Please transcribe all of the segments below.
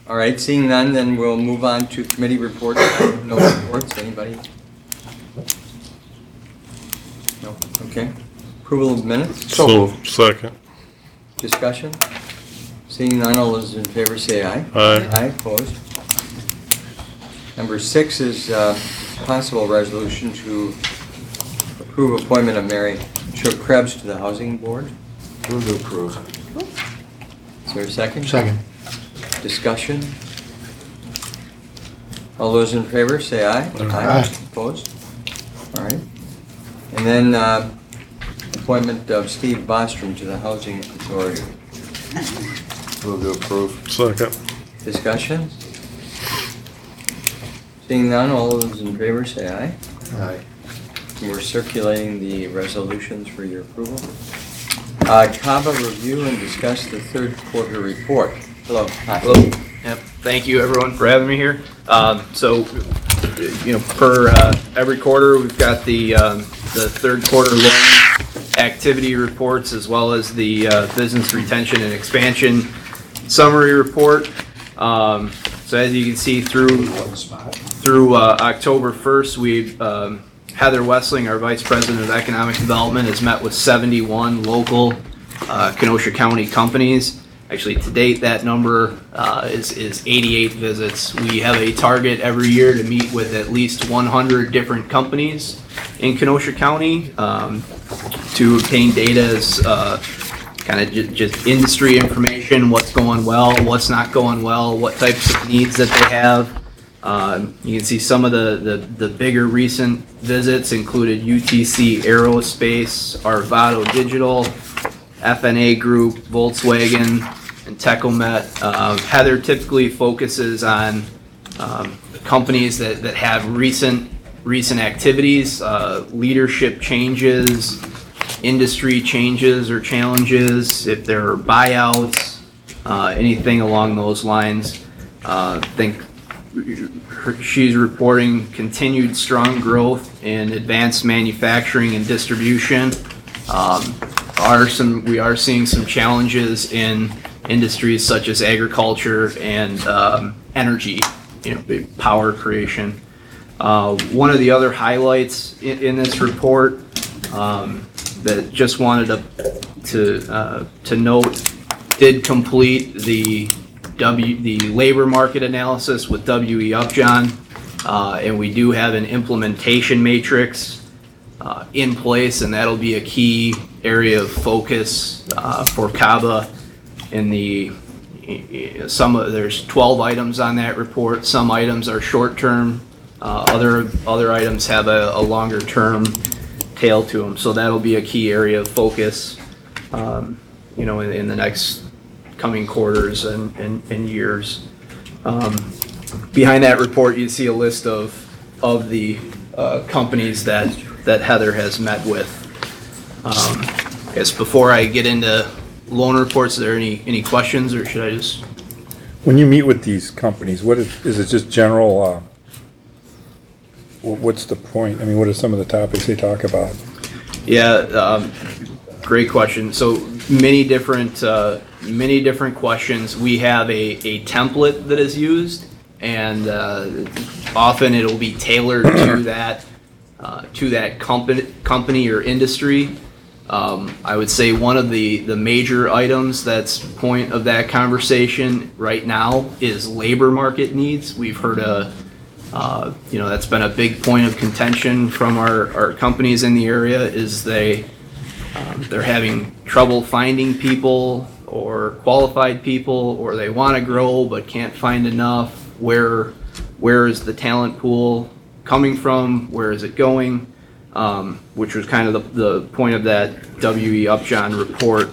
All right, seeing none, then we'll move on to committee reports. I have no reports. Anybody? No. Okay. Approval of minutes? So second. Discussion? Seeing none, all those in favor say aye. Aye. Aye, opposed. Number 6 is possible resolution to approve appointment of Mary Jo Krebs to the Housing Board. Move to approve. Is there a second? Second. Discussion? All those in favor say aye. Aye. Opposed? All right. And then appointment of Steve Bostrom to the Housing Authority. Move to approve. Second. Discussion? Seeing none, all those in favor say aye. Aye. We're circulating the resolutions for your approval. CABA review and discuss the third quarter report. Hello. Hi. Hello. Yep. Thank you, everyone, for having me here. Per every quarter, we've got the third quarter loan activity reports as well as the business retention and expansion summary report. So as you can see, through October 1st, we've Heather Wessling, our Vice President of Economic Development, has met with 71 local Kenosha County companies. Actually, to date, that number is 88 visits. We have a target every year to meet with at least 100 different companies in Kenosha County to obtain data as kind of just industry information, what's going well, what's not going well, what types of needs that they have. You can see some of the bigger recent visits included UTC Aerospace, Arvado Digital, FNA Group, Volkswagen, and Tecomet. Heather typically focuses on companies that have recent activities, leadership changes, industry changes or challenges, if there are buyouts, anything along those lines. She's reporting continued strong growth in advanced manufacturing and distribution. We are seeing some challenges in industries such as agriculture and energy, power creation. One of the other highlights in this report that just wanted to note, did complete the labor market analysis with W.E. Upjohn, and we do have an implementation matrix in place, and that'll be a key area of focus for CABA. There's 12 items on that report. Some items are short-term. Other items have a longer-term tail to them. So that'll be a key area of focus, in the next coming quarters and years. Behind that report, you see a list of the companies that Heather has met with. I guess before I get into loan reports, are there any questions, or should I just? When you meet with these companies, what is it just general, what's the point? I mean, what are some of the topics they talk about? Yeah, great question. So many different questions. We have a template that is used, and often it'll be tailored to that company or industry. I would say one of the major items that's point of that conversation right now is labor market needs. We've heard that's been a big point of contention from our companies in the area, is they're having trouble finding people or qualified people, or they want to grow but can't find enough. Where is the talent pool coming from? Where is it going? Which was kind of the point of that W.E. Upjohn report.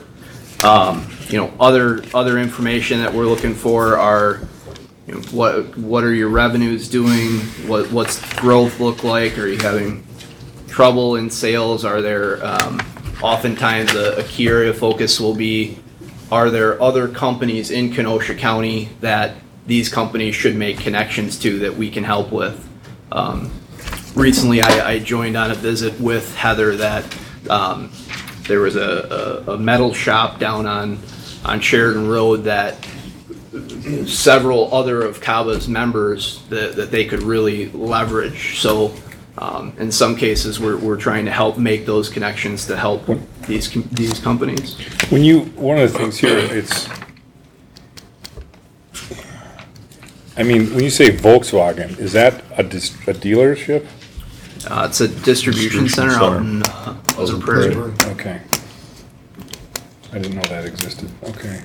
Other information that we're looking for are, what are your revenues doing? What's growth look like? Are you having trouble in sales? Are there oftentimes a key area of focus will be, are there other companies in Kenosha County that these companies should make connections to that we can help with? Recently, I joined on a visit with Heather that there was a metal shop down on Sheridan Road that several other of CABA's members that they could really leverage. So in some cases, we're trying to help make those connections to help these companies. One of the things here, when you say Volkswagen, is that a dealership? It's a distribution center out in Pleasant Prairie. Okay. I didn't know that existed. Okay.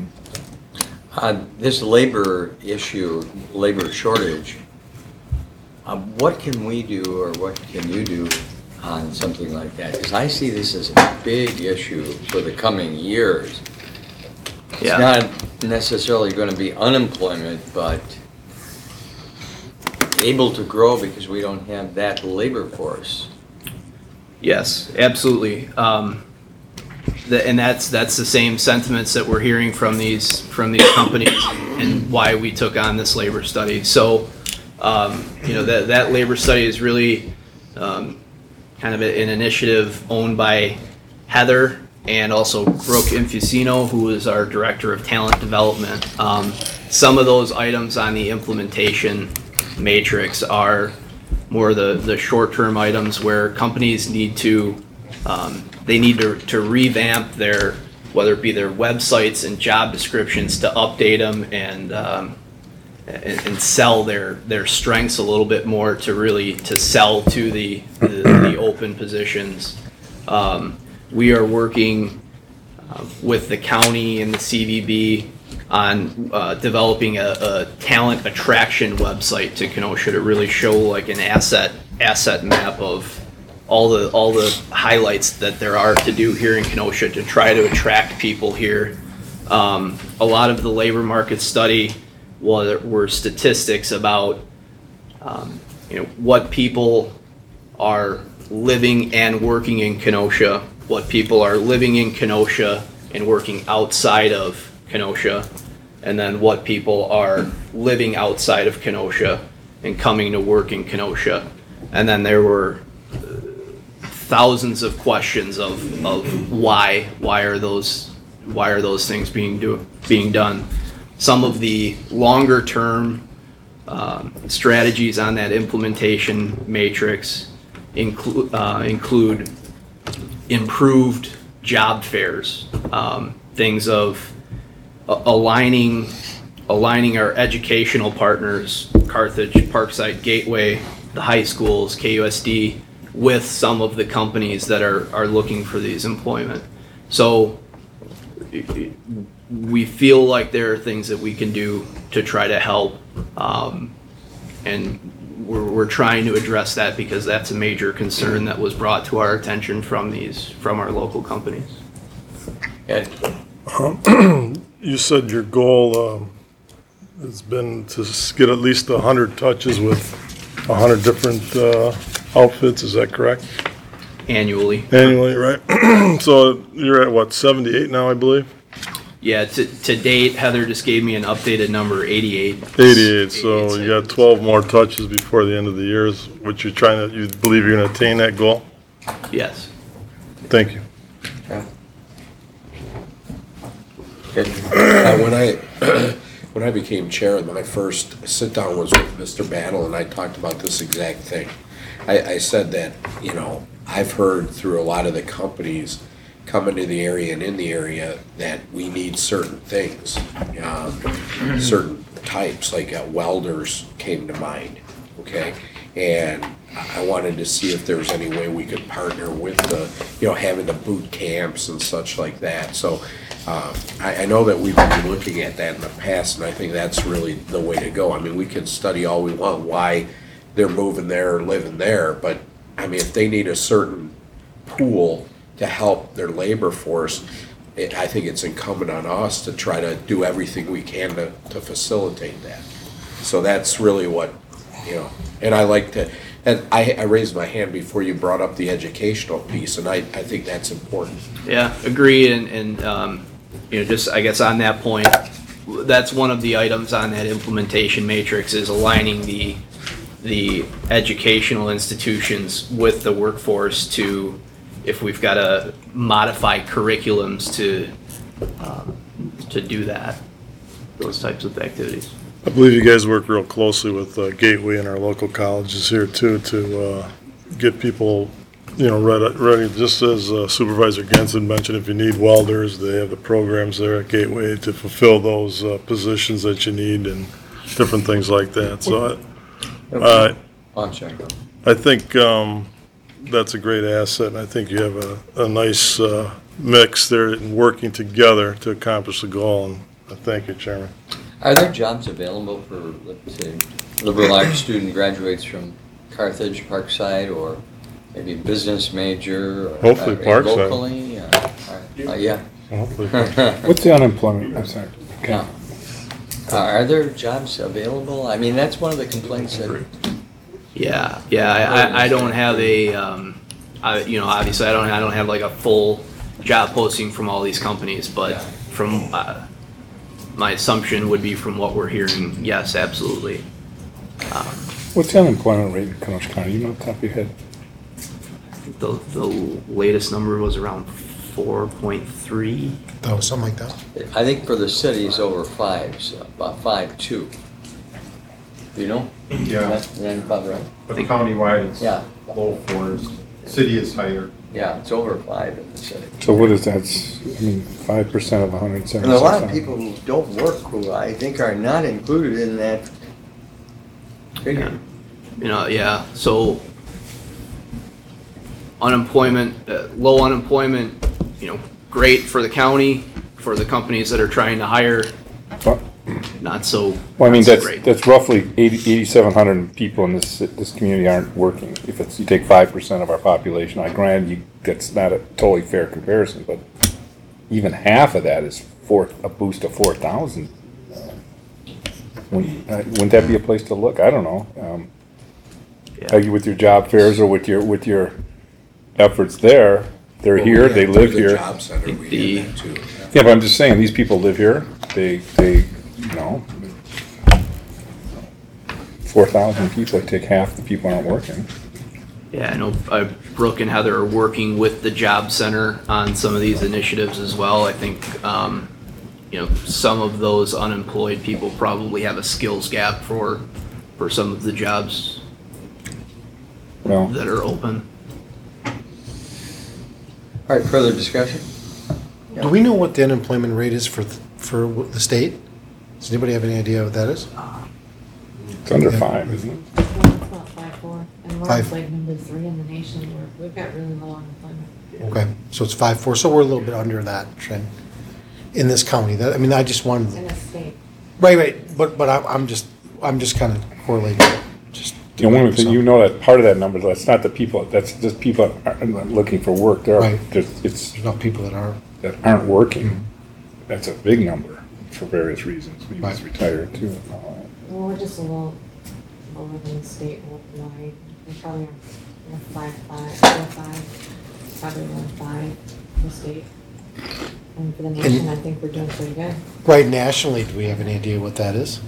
This labor issue, labor shortage, what can we do or what can you do on something like that? Because I see this as a big issue for the coming years. It's not necessarily going to be unemployment, but able to grow because we don't have that labor force. Yes, absolutely. And that's the same sentiments that we're hearing from these companies and why we took on this labor study. So, that labor study is really kind of an initiative owned by Heather and also Brooke Infusino, who is our Director of Talent Development. Some of those items on the implementation matrix are more the short-term items where companies need to revamp their, whether it be their websites and job descriptions, to update them and sell their strengths a little bit more to sell to the open positions. We are working with the county and the CVB on developing a talent attraction website to Kenosha to really show like an asset map of all the highlights that there are to do here in Kenosha to try to attract people here. A lot of the labor market study were statistics about what people are living and working in Kenosha, what people are living in Kenosha and working outside of Kenosha, and then what people are living outside of Kenosha and coming to work in Kenosha. And then there were thousands of questions of why are those things being done. Some of the longer term strategies on that implementation matrix include improved job fairs, things of aligning our educational partners, Carthage, Parkside, Gateway, the high schools, KUSD, with some of the companies that are looking for these employment. So we feel like there are things that we can do to try to help, and we're trying to address that because that's a major concern that was brought to our attention from our local companies. Ed? You said your goal has been to get at least 100 touches with 100 different outfits, is that correct? Annually, right? So you're at what, 78 now, I believe? Yeah, to date, Heather just gave me an updated number, 88. 88, so you got 12 more touches before the end of the year, is what you believe you're gonna attain that goal? Yes. Thank you. When I became chair, my first sit-down was with Mr. Battle, and I talked about this exact thing. I said that, I've heard through a lot of the companies coming to the area and in the area that we need certain things, certain types, like welders came to mind, okay? And I wanted to see if there was any way we could partner with having the boot camps and such like that. So I know that we've been looking at that in the past, and I think that's really the way to go. I mean, we can study all we want why they're moving there or living there, but I mean, if they need a certain pool to help their labor force, I think it's incumbent on us to try to do everything we can to facilitate that. So that's really what, and I like to, and I raised my hand before you brought up the educational piece, and I think that's important. Yeah, agree, and just I guess on that point, that's one of the items on that implementation matrix is aligning the educational institutions with the workforce to, if we've got to modify curriculums to do that. those types of activities. I believe you guys work real closely with Gateway and our local colleges here too to get people, ready, just as Supervisor Genson mentioned, if you need welders, they have the programs there at Gateway to fulfill those positions that you need and different things like that. So Oh, I'm sorry. I think that's a great asset, and I think you have a nice mix there and working together to accomplish the goal, and thank you, Chairman. Are there jobs available for, let's say, liberal arts student graduates from Carthage, Parkside, or maybe business major? Or, Hopefully Parkside. Locally? Yeah. Hopefully. What's the unemployment? I'm sorry. Okay. Yeah. Are there jobs available? I mean, that's one of the complaints that, Yeah, I don't have a, obviously I don't have like a full job posting from all these companies, but from, my assumption would be from what we're hearing, yes, absolutely. What's the unemployment rate in Kenosha County? You know off the top of your head? The latest number was around 4.3. Oh, something like that. I think for the city is over 5, so about 5.2. Do you know? Yeah, Is that about right? but countywide, it's Yeah. low 4s. City is higher. Yeah, it's over 5 in the city. So what is that? 5% of 176,000. And a lot of people who don't work, who I think are not included in that figure. So unemployment, low unemployment, great for the county, for the companies that are trying to hire, Well, not so, I mean, not so great. that's roughly 8,700 people in this community aren't working. If you take 5% of our population, I grant you, that's not a totally fair comparison, but even half of that is a boost of 4,000. Wouldn't that be a place to look? I don't know. Yeah. Are you with your job fairs or with your efforts there? They're here, they live Through the here. Job center, we The- did that too. Yeah, but I'm just saying, these people live here, they 4,000 people, take half the people aren't working. Yeah, I know Brooke and Heather are working with the job center on some of these initiatives as well. I think, some of those unemployed people probably have a skills gap for some of the jobs Well, that are open. All right, further discussion? Do we know what the unemployment rate is for the state? Does anybody have any idea what that is? it's under 5, isn't it? Well, it's about 5.4, and we're 5. like number 3 in the nation, we've got really low unemployment. Okay, so it's 5.4, so we're a little bit under that trend in this county. I just wanted, In the state. right, but I'm just kind of correlating. Just One thing, that part of that number, that's not the people, that's just people that aren't looking for work. There are, Right. it's There's enough people that are. that aren't working. That's a big number for various reasons. Maybe Right. he's retired too. Well, we're just a little lower than the state wide. We probably are 4.5, probably around 5 in the state. And for the nation, I think we're doing pretty good. Right, nationally, do we have any idea what that is?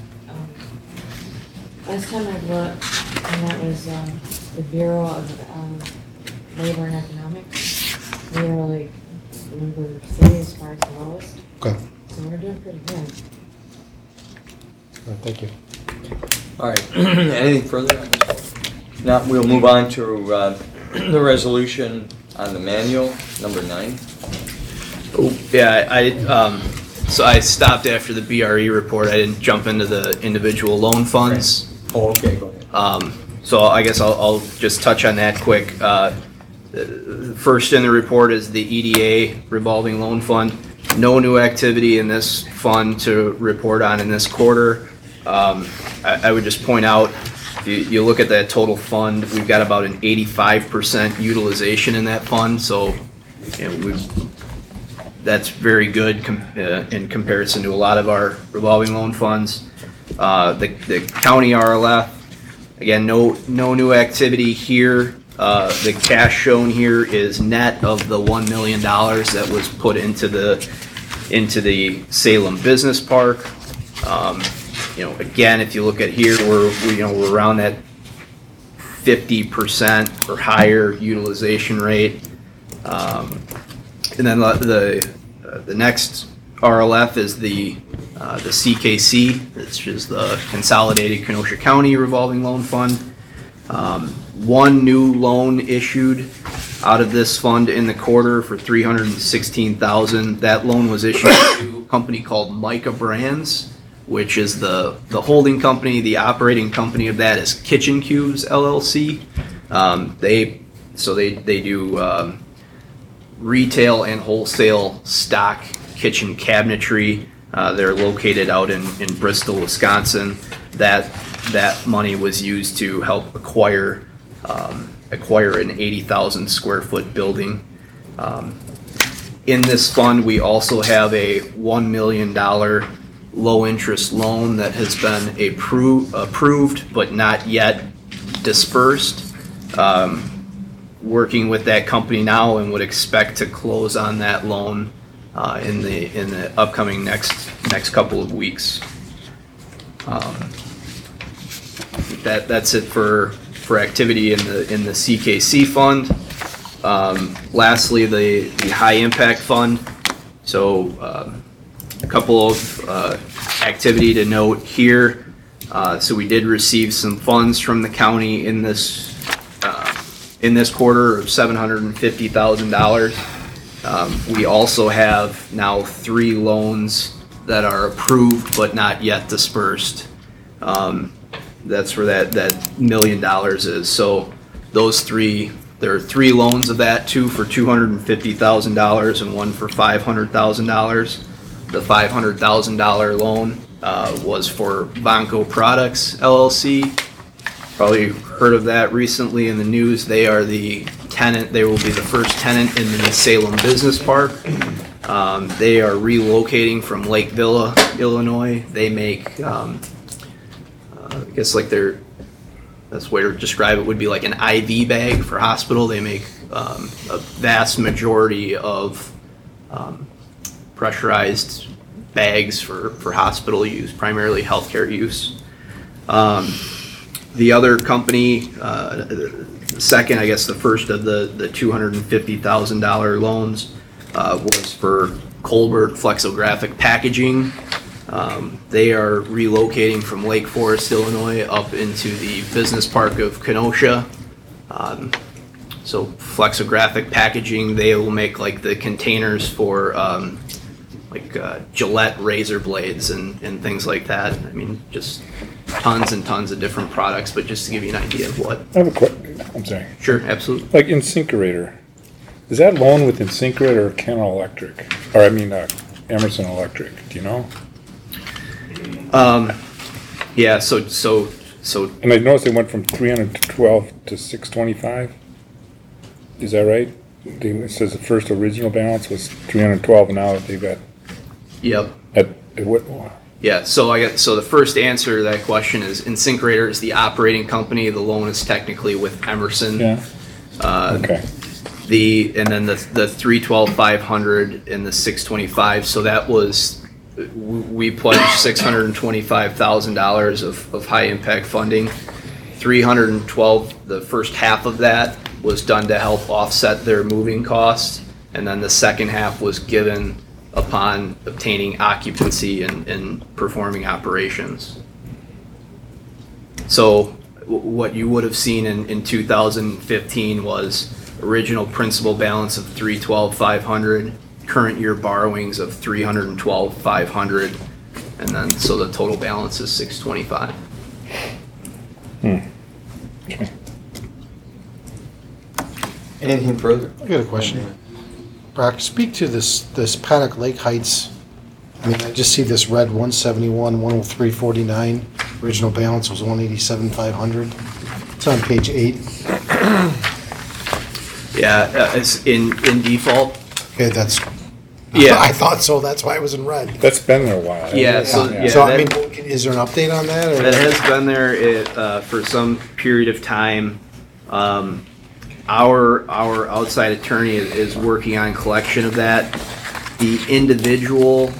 Last time I looked, and that was the Bureau of Labor and Economics, we were like number 3 as far as the lowest, Okay, so we're doing pretty good. all right, thank you. All right, anything further on this? Now, we'll move on to the resolution on the manual, number 9. Oh, yeah, so I stopped after the BRE report. I didn't jump into the individual loan funds. Oh, okay, go ahead. So I guess I'll just touch on that quick. First in the report is the EDA revolving loan fund. No new activity in this fund to report on in this quarter. I would just point out, if you look at that total fund, we've got about an 85% utilization in that fund. So that's very good in comparison to a lot of our revolving loan funds. The county RLF, again, no new activity here. The cash shown here is net of the $1 million that was put into the Salem Business Park. Again, if you look at here, we're around that 50% or higher utilization rate. And then the next RLF is the the CKC, which is the Consolidated Kenosha County Revolving Loan Fund. One new loan issued out of this fund in the quarter for $316,000. That loan was issued to a company called Micah Brands, which is the holding company. The operating company of that is Kitchen Cubes LLC. They do retail and wholesale stock kitchen cabinetry. They're located out in Bristol, Wisconsin. That money was used to help acquire an 80,000 square foot building. In this fund, we also have a $1 million low interest loan that has been approved but not yet dispersed. Working with that company now and would expect to close on that loan in the upcoming next couple of weeks. That's it for activity in the CKC fund. Lastly, the high impact fund. So a couple of activity to note here. So we did receive some funds from the county in this quarter of $750,000. We also have now 3 loans that are approved but not yet dispersed. That's where that $1 million is. So those 3, there are 3 loans of that, 2 for $250,000 and 1 for $500,000. The $500,000 loan was for Vanco Products LLC. Probably heard of that recently in the news. They are the tenant. They will be the first tenant in the Salem Business Park. They are relocating from Lake Villa, Illinois. They make, I guess like that's way to describe it would be like an IV bag for hospital. They make a vast majority of pressurized bags for hospital use, primarily healthcare use. The other company, second, I guess the first of the $250,000 loans was for Colbert Flexographic Packaging. They are relocating from Lake Forest, Illinois, up into the business park of Kenosha. So flexographic packaging, they will make like the containers for Gillette razor blades and things like that. I mean, just tons and tons of different products, but just to give you an idea of what. I have a question. I'm sorry. Sure, absolutely. Like InSinkErator, is that loan with InSinkErator or Kenel Electric? Or I mean, Emerson Electric, do you know? Yeah, so And I noticed they went from 312 to 625. Is that right? It says the first original balance was 312, and now they've got yep. at what? Yeah, so the first answer to that question is InSinkErator is the operating company. The loan is technically with Emerson. Yeah. Okay. And then the 312,500 and the 625. So that was, we pledged $625,000 of high impact funding. 312, the first half of that was done to help offset their moving costs, and then the second half was given upon obtaining occupancy and performing operations. So what you would have seen in 2015 was original principal balance of $312,500, current year borrowings of $312,500, and then so the total balance is $625. Okay. Anything further? I got a question. Brock, speak to this Paddock Lake Heights. I mean, I just see this red 171, 103.49. Original balance was 187,500. It's on page 8. Yeah, it's in default. Okay, that's. Yeah. I thought so. That's why it was in red. That's been there a while. Yeah, so I that- mean, is there an update on that? Or? That has been there for some period of time. Our outside attorney is working on collection of that. The individual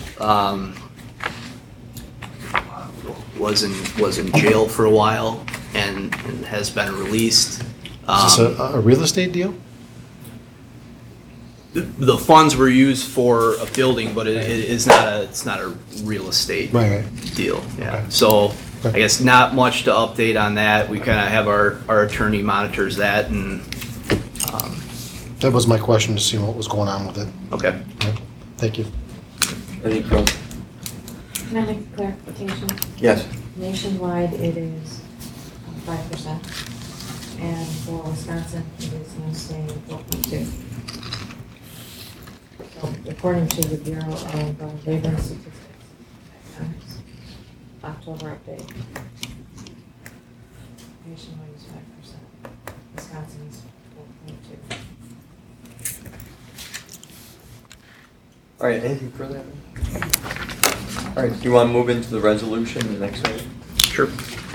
was in jail for a while and has been released. Is this a real estate deal? the funds were used for a building, but it's not a real estate Right. deal, yeah. Okay. So, I Okay. guess not much to update on that. We kind of have our attorney monitors that and, That was my question, to see what was going on with it. okay. Right. Thank you. Any pro- Can I make a clarification? Yes. Nationwide, it is 5%, and for Wisconsin, it is now staying 4.2. So according to the Bureau of Labor and Statistics, October update, nationwide is 5%, Wisconsin is 4.2. All right, anything further? All right, do you want to move into the resolution, the next one? Sure.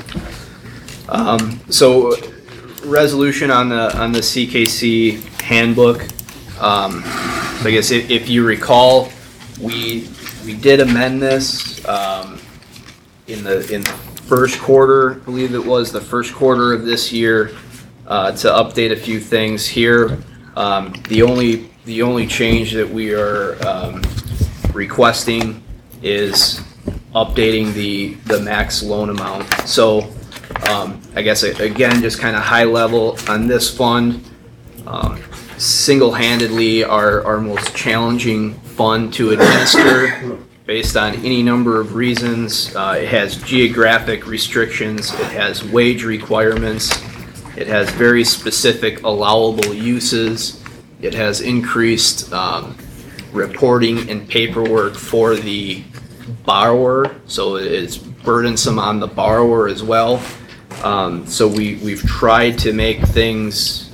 So, resolution on the CKC handbook. So I guess if you recall, we did amend this in the first quarter, I believe it was the first quarter of this year, to update a few things here. The only change that we are requesting is updating the max loan amount. So I guess again, just kind of high level on this fund, single-handedly our most challenging fund to administer based on any number of reasons. It has geographic restrictions, it has wage requirements, it has very specific allowable uses, it has increased reporting and paperwork for the borrower, so it's burdensome on the borrower as well. So we've tried to make things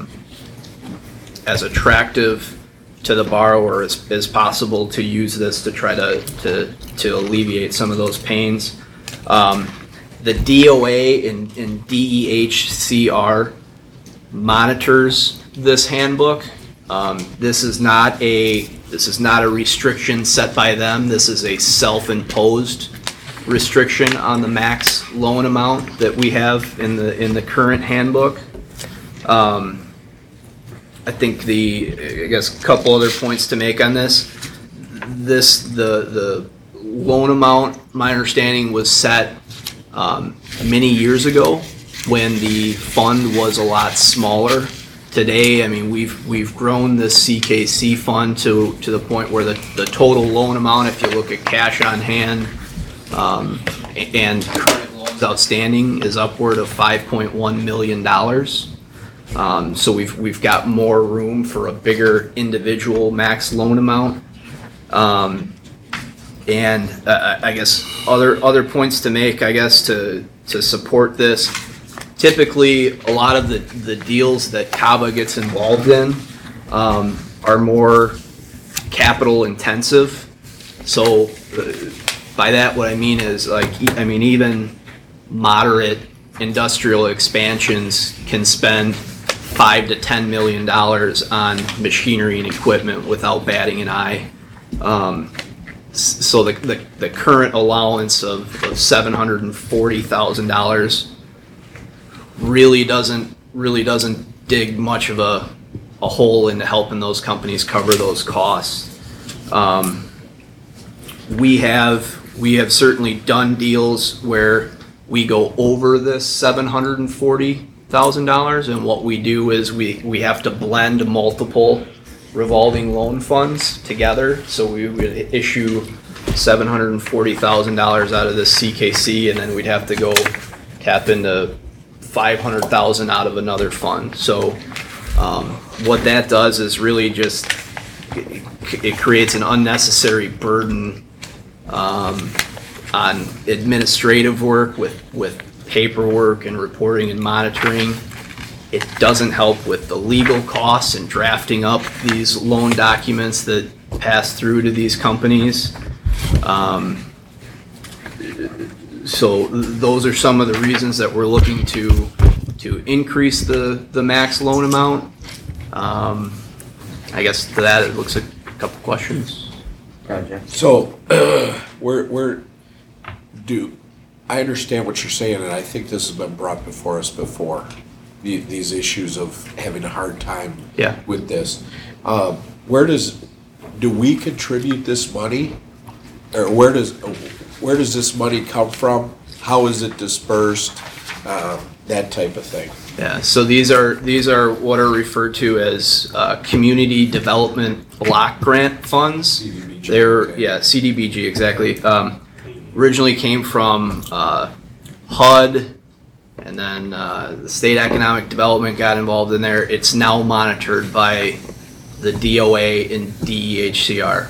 as attractive to the borrower as possible to use this to try to alleviate some of those pains. The DOA and DEHCR monitors this handbook. This is not a restriction set by them. This is a self-imposed restriction on the max loan amount that we have in the current handbook. I think I guess a couple other points to make on this. The loan amount, my understanding, was set many years ago when the fund was a lot smaller. Today, I mean, we've grown the CKC fund to the point where the total loan amount, if you look at cash on hand and current loans outstanding, is upward of $5.1 million. So we've got more room for a bigger individual max loan amount. And I guess other points to make, I guess, to support this. Typically, a lot of the deals that CAVA gets involved in are more capital intensive. So by that, what I mean is even moderate industrial expansions can spend $5 to $10 million on machinery and equipment without batting an eye. So the current allowance of $740,000 really doesn't dig much of a hole into helping those companies cover those costs. We have certainly done deals where we go over this $740,000, and what we do is we have to blend multiple revolving loan funds together. So we would issue $740,000 out of this CKC, and then we'd have to go tap into $500,000 out of another fund. So what that does is really just it creates an unnecessary burden on administrative work with paperwork and reporting and monitoring. It doesn't help with the legal costs and drafting up these loan documents that pass through to these companies. So those are some of the reasons that we're looking to increase the max loan amount. I guess to that, it looks like a couple questions. Project. So, I understand what you're saying, and I think this has been brought before us before, these issues of having a hard time Yeah. with this. do we contribute this money? Or where does this money come from? How is it dispersed? That type of thing. Yeah, so these are what are referred to as community development block grant funds. CDBG, They're okay. CDBG exactly. Originally came from HUD, and then the state economic development got involved in there. It's now monitored by the DOA and DEHCR.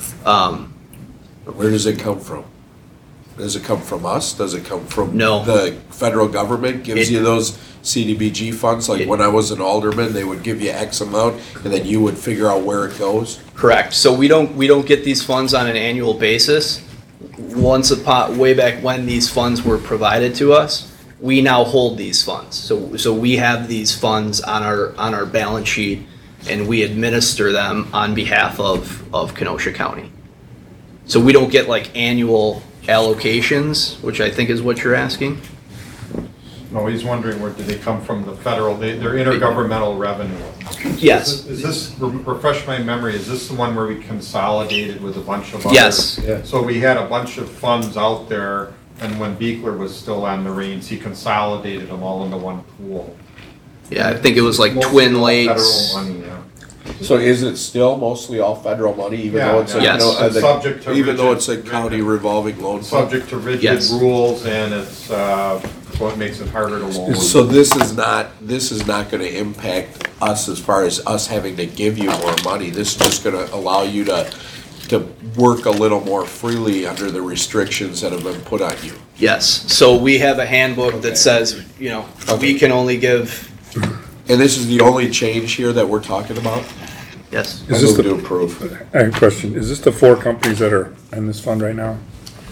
Where does it come from? Does it come from us? Does it come from No. the federal government gives It- you those CDBG funds? Like when I was an alderman, they would give you X amount and then you would figure out where it goes? Correct. So we don't get these funds on an annual basis. Way back when these funds were provided to us, we now hold these funds. So we have these funds on our balance sheet, and we administer them on behalf of Kenosha County. So we don't get like annual allocations, which I think is what you're asking. No, he's wondering where did they come from, the federal, they're intergovernmental revenue. Yes. Is this, refresh my memory, is this the one where we consolidated with a bunch of other? Yes. So we had a bunch of funds out there, and when Beekler was still on the reins, he consolidated them all into one pool. Yeah, I think it was like Mostly Twin all Lakes. Federal money, yeah. So is it still mostly all federal money, even though it's a, Yes. It's subject to even though rigid- it's a county revolving loan fund? Subject to rigid Yes. rules, and it's, what makes it harder to loan. So this is not gonna impact us as far as us having to give you more money. This is just gonna allow you to work a little more freely under the restrictions that have been put on you. Yes. So we have a handbook that says, we can only give, And this is the only change here that we're talking about? yes. Is this I move to the, approve. I have a question, is this the 4 companies that are in this fund right now?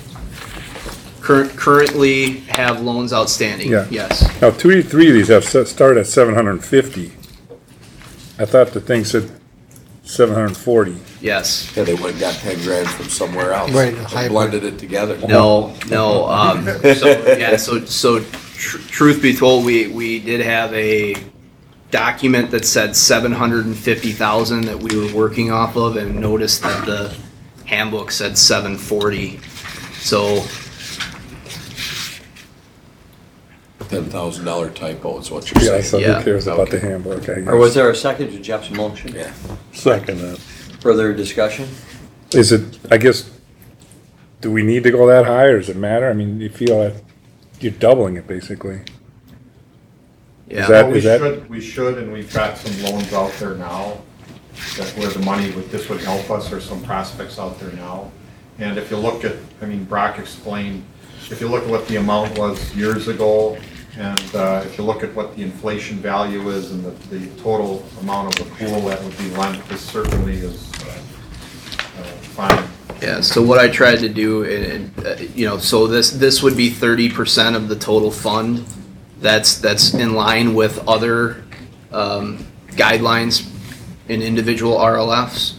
Currently have loans outstanding. Yeah. Yes. Now, 3 of these have started at 750. I thought the thing said 740. Yes. Yeah, they went and got 10 grand from somewhere else. Right, And hybrid. blended it together. No. So truth be told, we did have a document that said 750,000 that we were working off of, and noticed that the handbook said 740. So $10,000 typo is what you're Yeah, saying. so Yeah. who cares about Okay. the handbook, I Or was guess. there a second to Jeff's motion? Yeah. Second that. Further discussion? Is it, I guess, do we need to go that high, or does it matter? I mean, you feel that you're doubling it, basically. yeah. that- Well, we should, and we've got some loans out there now, that where the money this would help us, or some prospects out there now. And if you look at, Brock explained, if you look at what the amount was years ago, and if you look at what the inflation value is and the total amount of the pool that would be lent, this certainly is fine. Yeah, so what I tried to do, so this would be 30% of the total fund. That's in line with other guidelines in individual RLFs.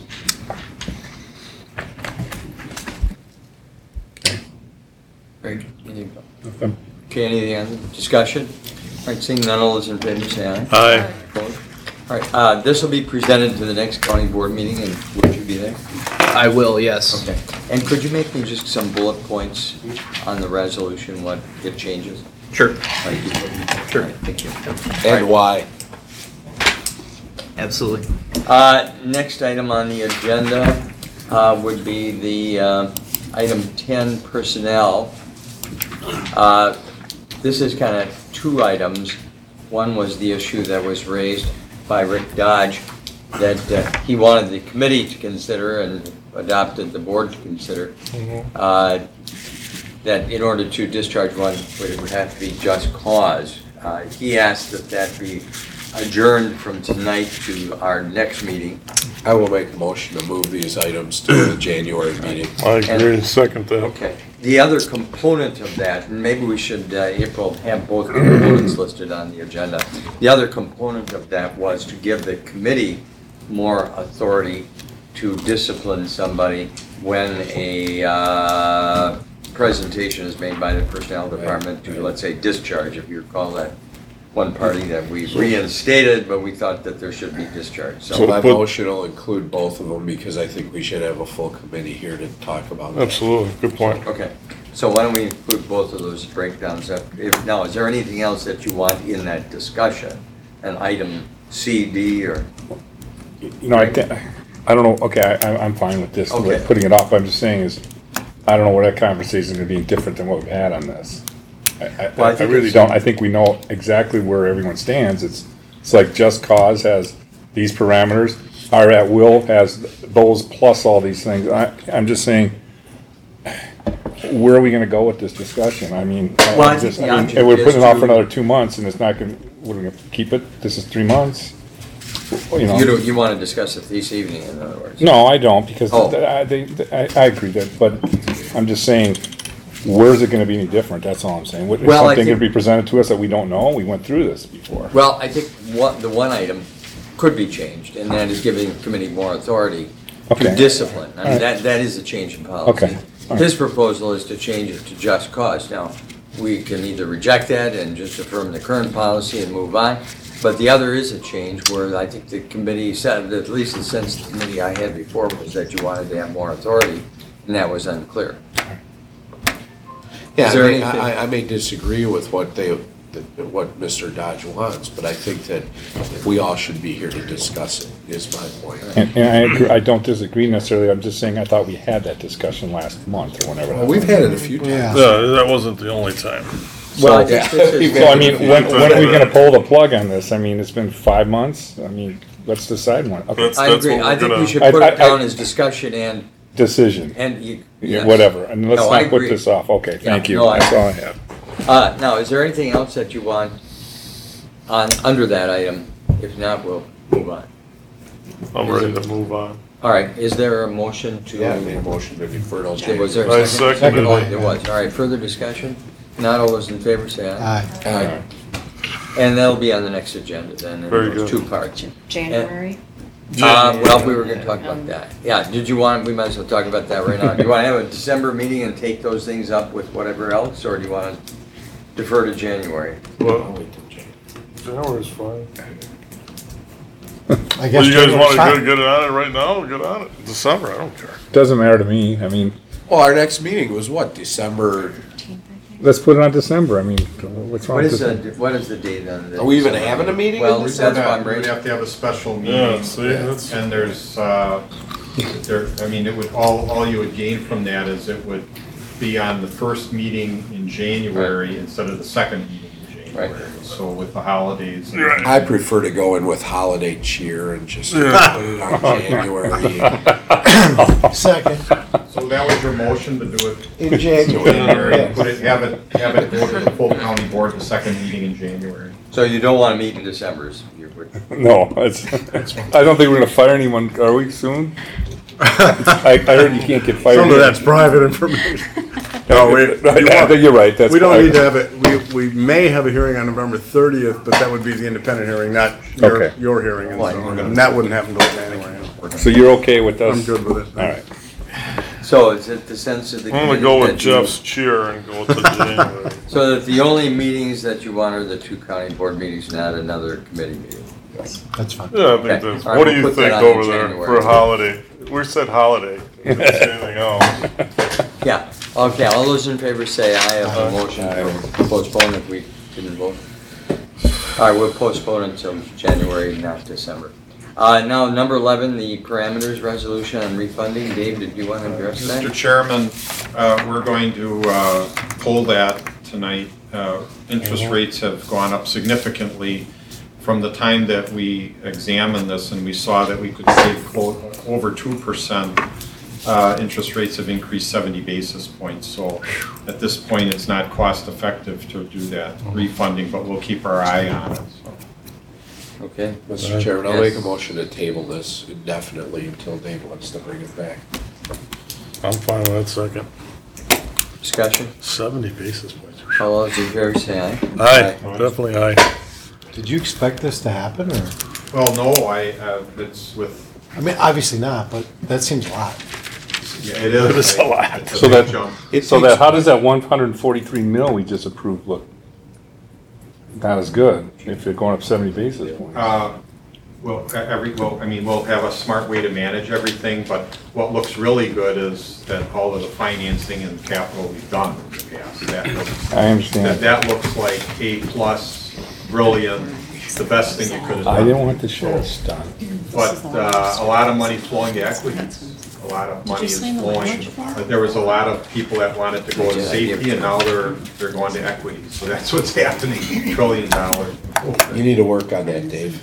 Great. Nothing. Okay, anything other discussion? All right, seeing none, all those in favor say aye. Aye. Opposed? All right, this will be presented to the next county board meeting, and would you be there? I will, yes. Okay. And could you make me just some bullet points on the resolution, what it changes? Sure. Thank you. Sure. All right, thank you. And why? Absolutely. Next item on the agenda would be the item 10, personnel. This is kind of 2 items. One was the issue that was raised by Rick Dodge, that he wanted the committee to consider and adopted the board to consider, that in order to discharge one, it would have to be just cause. He asked that that be adjourned from tonight to our next meeting. I will make a motion to move these items to the January meeting. I agree, second that. Okay. The other component of that, and maybe we should, April, have both components listed on the agenda. The other component of that was to give the committee more authority to discipline somebody when a presentation is made by the personnel department to, let's say, discharge, if you recall that one party that we reinstated, but we thought that there should be discharge, So so. my put- motion will include both of them because I think we should have a full committee here to talk about that. Absolutely, good point. Okay, so why don't we put both of those breakdowns up? Now, is there anything else that you want in that discussion? An item C, D, or? You know, I don't know, okay, I'm fine with this, Okay. putting it off, I'm just saying is, I don't know where that conversation is gonna be different than what we've had on this. Well, I I think really it's- don't, I think we know exactly where everyone stands, it's like Just Cause has these parameters, our at will has those plus all these things, I'm just saying, where are we gonna go with this discussion? I mean, Well, I think the object and we're is putting it off to- for another 2 months, and it's not gonna, we're gonna keep it, this is 3 months? You know? You want to discuss it this evening, in other words? No, I don't, because Oh. I agree that, but I'm just saying, where's it gonna be any different, that's all I'm saying. Is Well, I something gonna think- be presented to us that we don't know? We went through this before. Well, I think the one item could be changed, and that is giving the committee more authority to Okay. discipline. I mean, Alright. that is a change in policy. Okay. Alright. His proposal is to change it to just cause. Now, we can either reject that and just affirm the current policy and move on, but the other is a change where I think the committee said, at least the sense the committee I had before was that you wanted to have more authority, and that was unclear. Yeah, Is there I mean, anything- I may disagree with what Mr. Dodge wants, but I think that we all should be here to discuss it, is my point. And I agree, I don't disagree necessarily, I'm just saying, I thought we had that discussion last month or whenever. Well, we've had it a few times. Yeah. Yeah, that wasn't the only time. So I think this is- So I mean, when are we gonna pull the plug on this? I mean, it's been 5 months, I mean, let's decide one, okay, That's- I agree. what I we're think we gonna- should I- put it I- down as discussion decision. and you. Yeah, yes. whatever, and let's No, I not put agree. this off, okay, thank Yeah, you, no, I- that's all I have. Now, is there anything else that you want under that item? If not, we'll move on. I'm ready to move on. All right, is there a motion to? Yeah, I made a motion to defer till Okay, was there I a second? seconded Oh, it. there was, all right, further discussion? Not all those in favor, say aye. Aye. Aye. And that'll be on the next agenda then, in Very those good. 2 parts. January? Well, we were gonna talk about that. Yeah, did you want, we might as well talk about that right now. Do you wanna have a December meeting and take those things up with whatever else, or do you wanna defer to January? Well, January's fine. I guess Well, you guys January's wanna fine. get it on it right now, get on it. December, I don't care. Doesn't matter to me, I mean, Well, our next meeting was what, December? let's put it on December, I mean, what's wrong What with is December? what is the date on the? Are we even having a meeting in Well, December? that's why I'm We'd raising. have to have a special Yeah, meeting. see, that's, And there's, I mean, it would, all you would gain from that is it would be on the first meeting in January instead of the second meeting in January. So with the holidays. and- Right. I prefer to go in with holiday cheer and just put Yeah. it on January. Second, So that was your motion to do it in in January. January, put it, have it go to the full county board, the second meeting in January. So you don't wanna meet in December, No, it's, I don't think we're gonna fire anyone, are we soon? I heard you can't get fired. Some of that's private information. No, You're right, that's. we don't need to have it, we may have a hearing on November 30th, but that would be the independent hearing, not Okay. your hearing. And so, and that wouldn't happen till January. So you're okay with us? I'm good with it. All right. So is it the sense of the I'm committee? gonna go with that you- Jeff's cheer and go with the January. So that the only meetings that you want are the 2 county board meetings, not another committee meeting? That's fine. Yeah, I Okay. think that's, All right, what do we'll you put that think on in over there January. for a holiday? We said holiday, we didn't say anything else. Yeah, okay, all those in favor say aye of the motion to postpone if we didn't vote. All right, we'll postpone until January, not December. Now, number 11, the parameters resolution on refunding. Dave, did you want to address that? Mr. Chairman, we're going to pull that tonight. Interest rates have gone up significantly from the time that we examined this, and we saw that we could save over 2%. Interest rates have increased 70 basis points, so at this point, it's not cost effective to do that refunding, but we'll keep our eye on it, so. Okay, Mr. Chairman, I'll make a Yes. motion to table this indefinitely until Dave wants to bring it back. I'm fine with that second. discussion? 70 basis points. All those in favor say aye. Aye, definitely aye. Did you expect this to happen, or? Well, no, it's with, I mean, obviously not, but that seems a lot. yeah, it is. It is a lot. It's a So big that- jump. It So takes- that, how does that 143 mil we just approved look? not as good if they're going up 70 basis points. We'll have a smart way to manage everything, but what looks really good is that all of the financing and capital we've done in the past. I understand. That looks like A+, brilliant, the best thing you could have done. I didn't want the sheriff's done. But a lot of money flowing to equity. A lot of money is flowing. But there was a lot of people that wanted to go to safety, and now they're going to equity. So that's what's happening, $1 trillion. You need to work on that, Dave.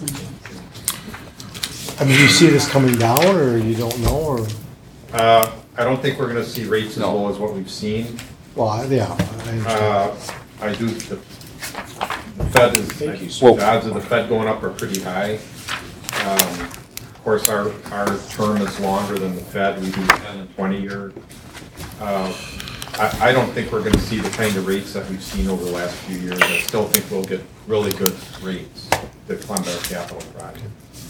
I mean, you see this coming down, or you don't know, or, I don't think we're gonna see rates as low as what we've seen. well, yeah, I understand. I do, the Fed is, the odds of the Fed going up are pretty high. Of course, our term is longer than the Fed, we do 10 and 20 year. I don't think we're gonna see the kind of rates that we've seen over the last few years. I still think we'll get really good rates to fund our capital project.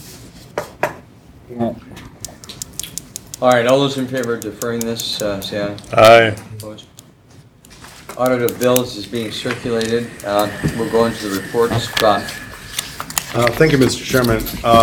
All right, all those in favor of deferring this, say aye. Aye. Opposed? Audit of bills is being circulated. We'll go into the reports. Bob? Thank you, Mr. Chairman.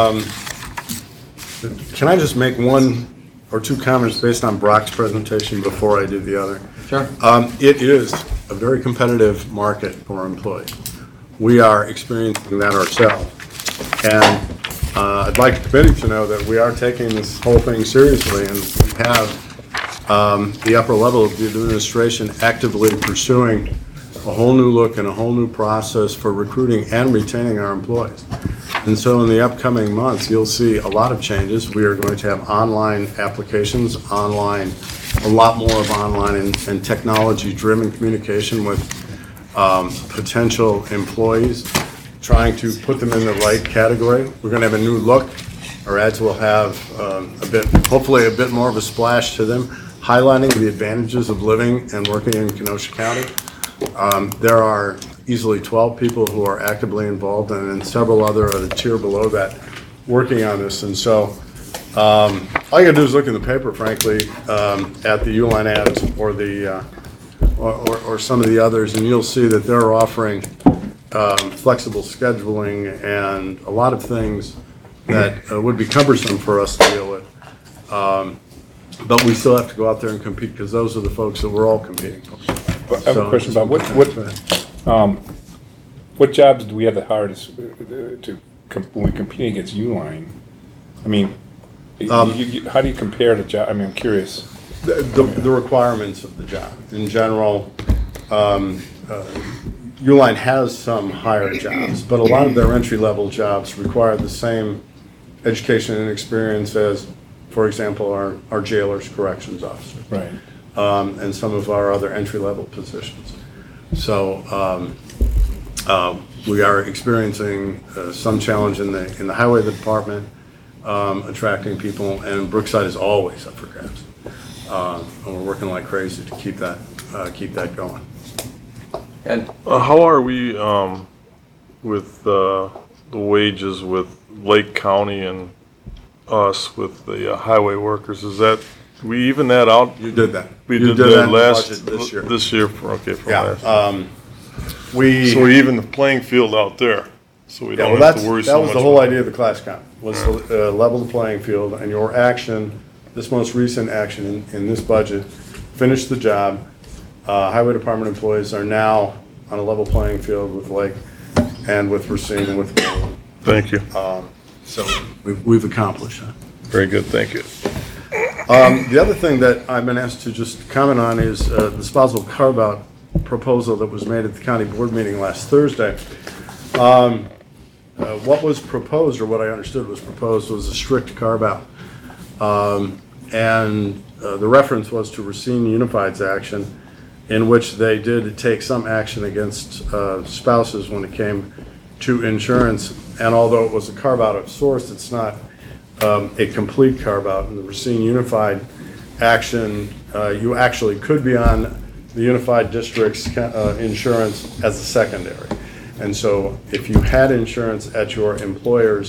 Can I just make one or two comments based on Brock's presentation before I do the other? Sure. It is a very competitive market for employees. We are experiencing that ourselves. And I'd like the committee to know that we are taking this whole thing seriously, and we have the upper level of the administration actively pursuing a whole new look and a whole new process for recruiting and retaining our employees. And so in the upcoming months, you'll see a lot of changes. We are going to have online applications, a lot more of online and technology-driven communication with potential employees, trying to put them in the right category. We're going to have a new look. Our ads will have hopefully a bit more of a splash to them, highlighting the advantages of living and working in Kenosha County. There are easily 12 people who are actively involved, and then several other at a tier below that working on this. And so all you gotta do is look in the paper, frankly, at the Uline ads or the or some of the others, and you'll see that they're offering flexible scheduling and a lot of things that would be cumbersome for us to deal with. But we still have to go out there and compete, because those are the folks that we're all competing for. I have a question about what jobs do we have the hardest when we compete against Uline? I mean, how do you compare the job? I mean, I'm curious. The requirements of the job. In general, Uline has some higher jobs, but a lot of their entry-level jobs require the same education and experience as, for example, our jailers, corrections officers. Right. And some of our other entry-level positions. So we are experiencing some challenge in the highway department, attracting people, and Brookside is always up for grabs. And we're working like crazy to keep that going. And How are we with the wages with Lake County and us with the highway workers? Is that, do we even that out? You did that. We You did that that in the last, budget this year. this year, okay, from Yeah. last. So we even the playing field out there, so we Yeah, don't well, have to worry that so was much. the whole about- idea of the class count, was to level the playing field, and your action, this most recent action in this budget, finished the job. Highway department employees are now on a level playing field with Lake and with Racine and with, Thank you. so we've accomplished that. Very good, thank you. The other thing that I've been asked to just comment on is the spousal carve-out proposal that was made at the county board meeting last Thursday. What was proposed, or what I understood was proposed, was a strict carve-out. And the reference was to Racine Unified's action, in which they did take some action against spouses when it came to insurance. And although it was a carve-out of sorts, it's not a complete carve-out. In the Racine Unified action, you actually could be on the Unified District's insurance as a secondary. And so if you had insurance at your employer,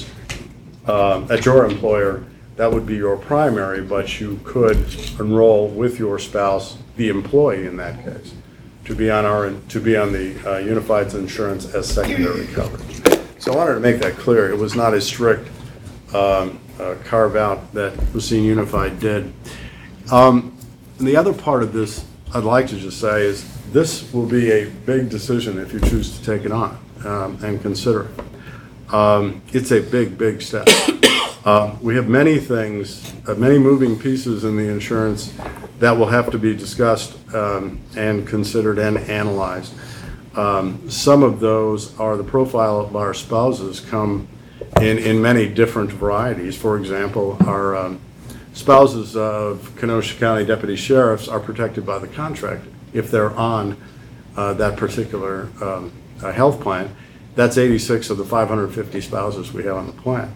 that would be your primary, but you could enroll with your spouse, the employee in that case, to be on the Unified's insurance as secondary coverage. So I wanted to make that clear. It was not a strict carve out that Racine Unified did. And the other part of this I'd like to just say is this will be a big decision if you choose to take it on and consider it. It's a big step. We have many things, many moving pieces in the insurance that will have to be discussed and considered and analyzed. Some of those are the profile of our spouses come in many different varieties. For example, our spouses of Kenosha County deputy sheriffs are protected by the contract if they're on that particular health plan. That's 86 of the 550 spouses we have on the plan.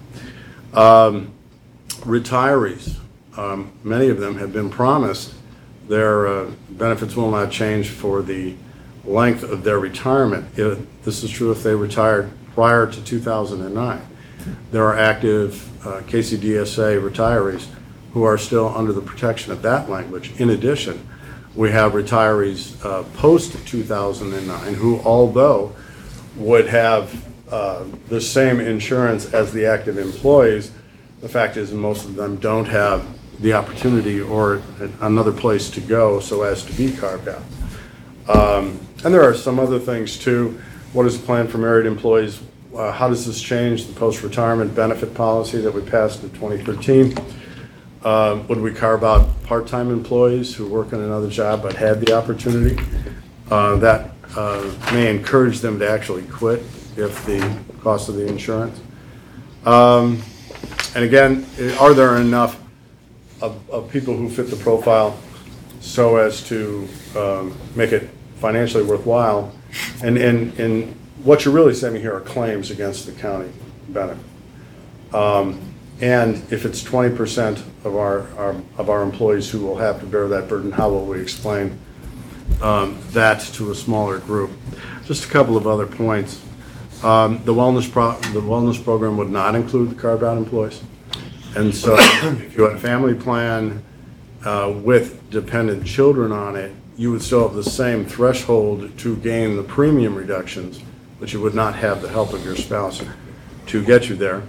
Retirees, many of them have been promised their benefits will not change for the length of their retirement. This is true if they retired prior to 2009. There are active KCDSA retirees who are still under the protection of that language. In addition, we have retirees post-2009 who, although would have the same insurance as the active employees, the fact is most of them don't have the opportunity or another place to go so as to be carved out. And there are some other things too. What is the plan for married employees? How does this change the post-retirement benefit policy that we passed in 2013? Would we carve out part-time employees who work in another job but had the opportunity? That may encourage them to actually quit if the cost of the insurance. And again, are there enough of people who fit the profile so as to make it financially worthwhile? And what you're really saying here are claims against the county benefit. And if it's 20% of our employees who will have to bear that burden, how will we explain that to a smaller group? Just a couple of other points. The wellness program would not include the carved out employees. And so if you had a family plan with dependent children on it, you would still have the same threshold to gain the premium reductions, but you would not have the help of your spouse to get you there.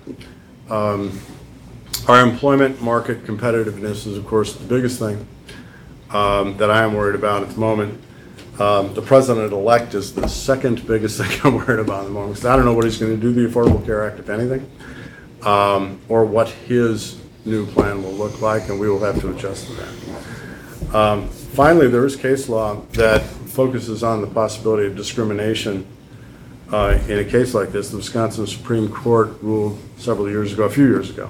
Our employment market competitiveness is, of course, the biggest thing that I am worried about at the moment. The president-elect is the second biggest thing I'm worried about at the moment, because I don't know what he's going to do to the Affordable Care Act, if anything, or what his new plan will look like, and we will have to adjust to that. Finally, there is case law that focuses on the possibility of discrimination in a case like this. The Wisconsin Supreme Court ruled a few years ago,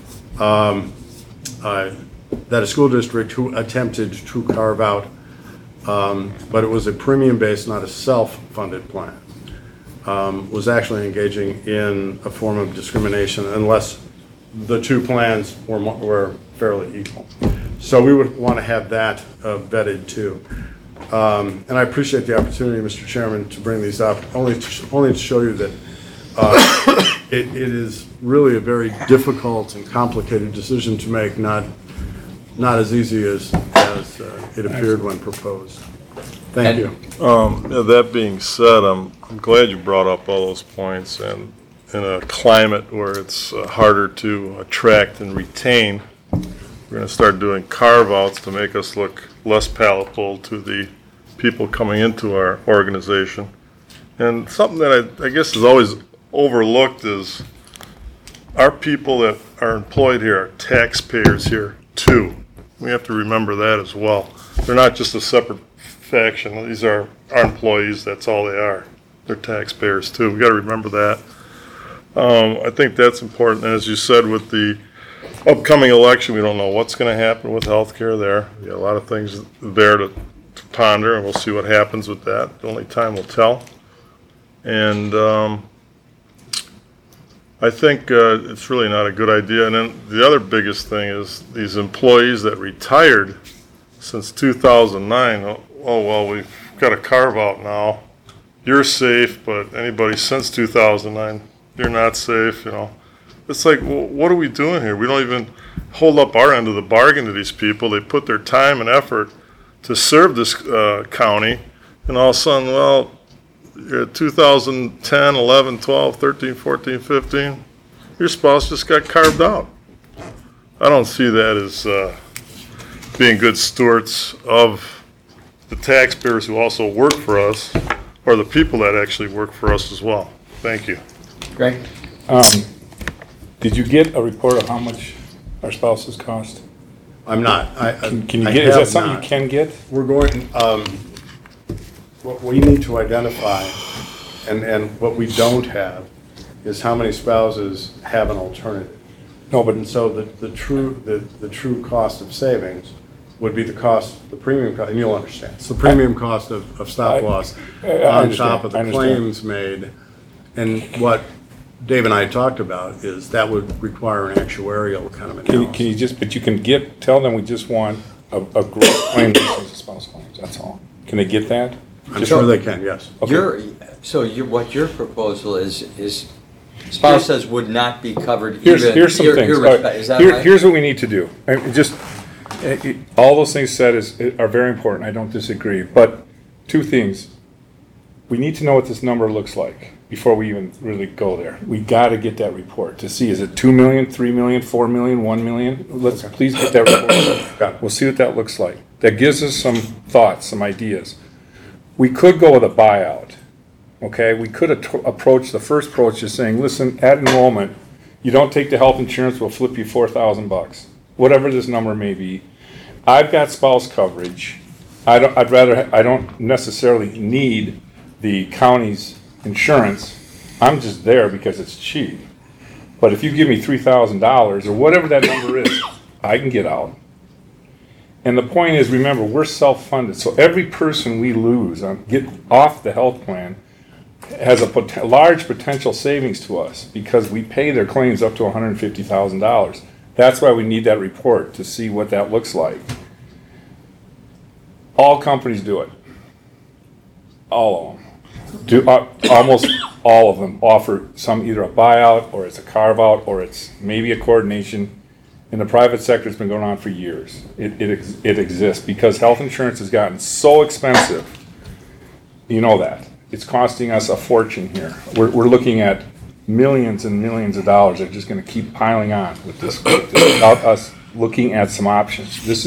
that a school district who attempted to carve out, but it was a premium-based, not a self-funded plan, was actually engaging in a form of discrimination unless the two plans were fairly equal. So we would want to have that vetted too. And I appreciate the opportunity, Mr. Chairman, to bring these up, only to show you that it is really a very difficult and complicated decision to make, not as easy as it appeared when proposed. Thank you. That being said, I'm glad you brought up all those points, and in a climate where it's harder to attract and retain, we're going to start doing carve-outs to make us look less palatable to the people coming into our organization. And something that I guess is always overlooked is our people that are employed here are taxpayers here too. We have to remember that as well. They're not just a separate faction. These are our employees. That's all they are. They're taxpayers too. We got to remember that. I think that's important. As you said, with the upcoming election, we don't know what's going to happen with healthcare there. We got a lot of things there to ponder, and we'll see what happens with that. Only time will tell. And I think it's really not a good idea. And then the other biggest thing is these employees that retired since 2009. Oh, well, we've got a carve out now. You're safe, but anybody since 2009, you're not safe, you know. It's like, well, what are we doing here? We don't even hold up our end of the bargain to these people. They put their time and effort to serve this county, and all of a sudden, well, you're at 2010, 11, 12, 13, 14, 15, your spouse just got carved out. I don't see that as being good stewards of the taxpayers who also work for us, or the people that actually work for us as well. Thank you. Greg? Did you get a report of how much our spouses cost? I'm not. Can you I get, is that have something you not. can get? We're going, what we need to identify, and what we don't have, is how many spouses have an alternative. No, but And so the true cost of savings would be the cost, the premium cost, and you'll understand. It's the premium cost of stop loss I on understand, top of I the understand. claims made. And what Dave and I talked about is that would require an actuarial kind of can you analysis. just, but you can tell them we just want a gross claim versus a spouse claims, that's all. Can they get that? I'm sure they can, yes. Okay. What your proposal is spouses would not be covered Here's even. some things. All right. Is that right? Here's what we need to do. All those things said are very important. I don't disagree. But two things. We need to know what this number looks like before we even really go there. We got to get that report to see, is it 2 million, 3 million, 4 million, 1 million? Let's please get that report. We'll see what that looks like. That gives us some thoughts, some ideas. We could go with a buyout. Okay, we could approach the first approach just saying, listen, at enrollment, you don't take the health insurance, we'll flip you $4,000, whatever this number may be. I've got spouse coverage. I don't necessarily need the county's insurance. I'm just there because it's cheap. But if you give me $3,000 or whatever that number is, I can get out. And the point is, remember, we're self-funded, so every person we lose get off the health plan has a large potential savings to us because we pay their claims up to $150,000. That's why we need that report to see what that looks like. All companies do it. All of them. Almost all of them offer either a buyout or it's a carve-out or it's maybe a coordination. In the private sector, it's been going on for years. It exists because health insurance has gotten so expensive. You know that. It's costing us a fortune here. We're looking at millions and millions of dollars that are just going to keep piling on with this without us looking at some options. This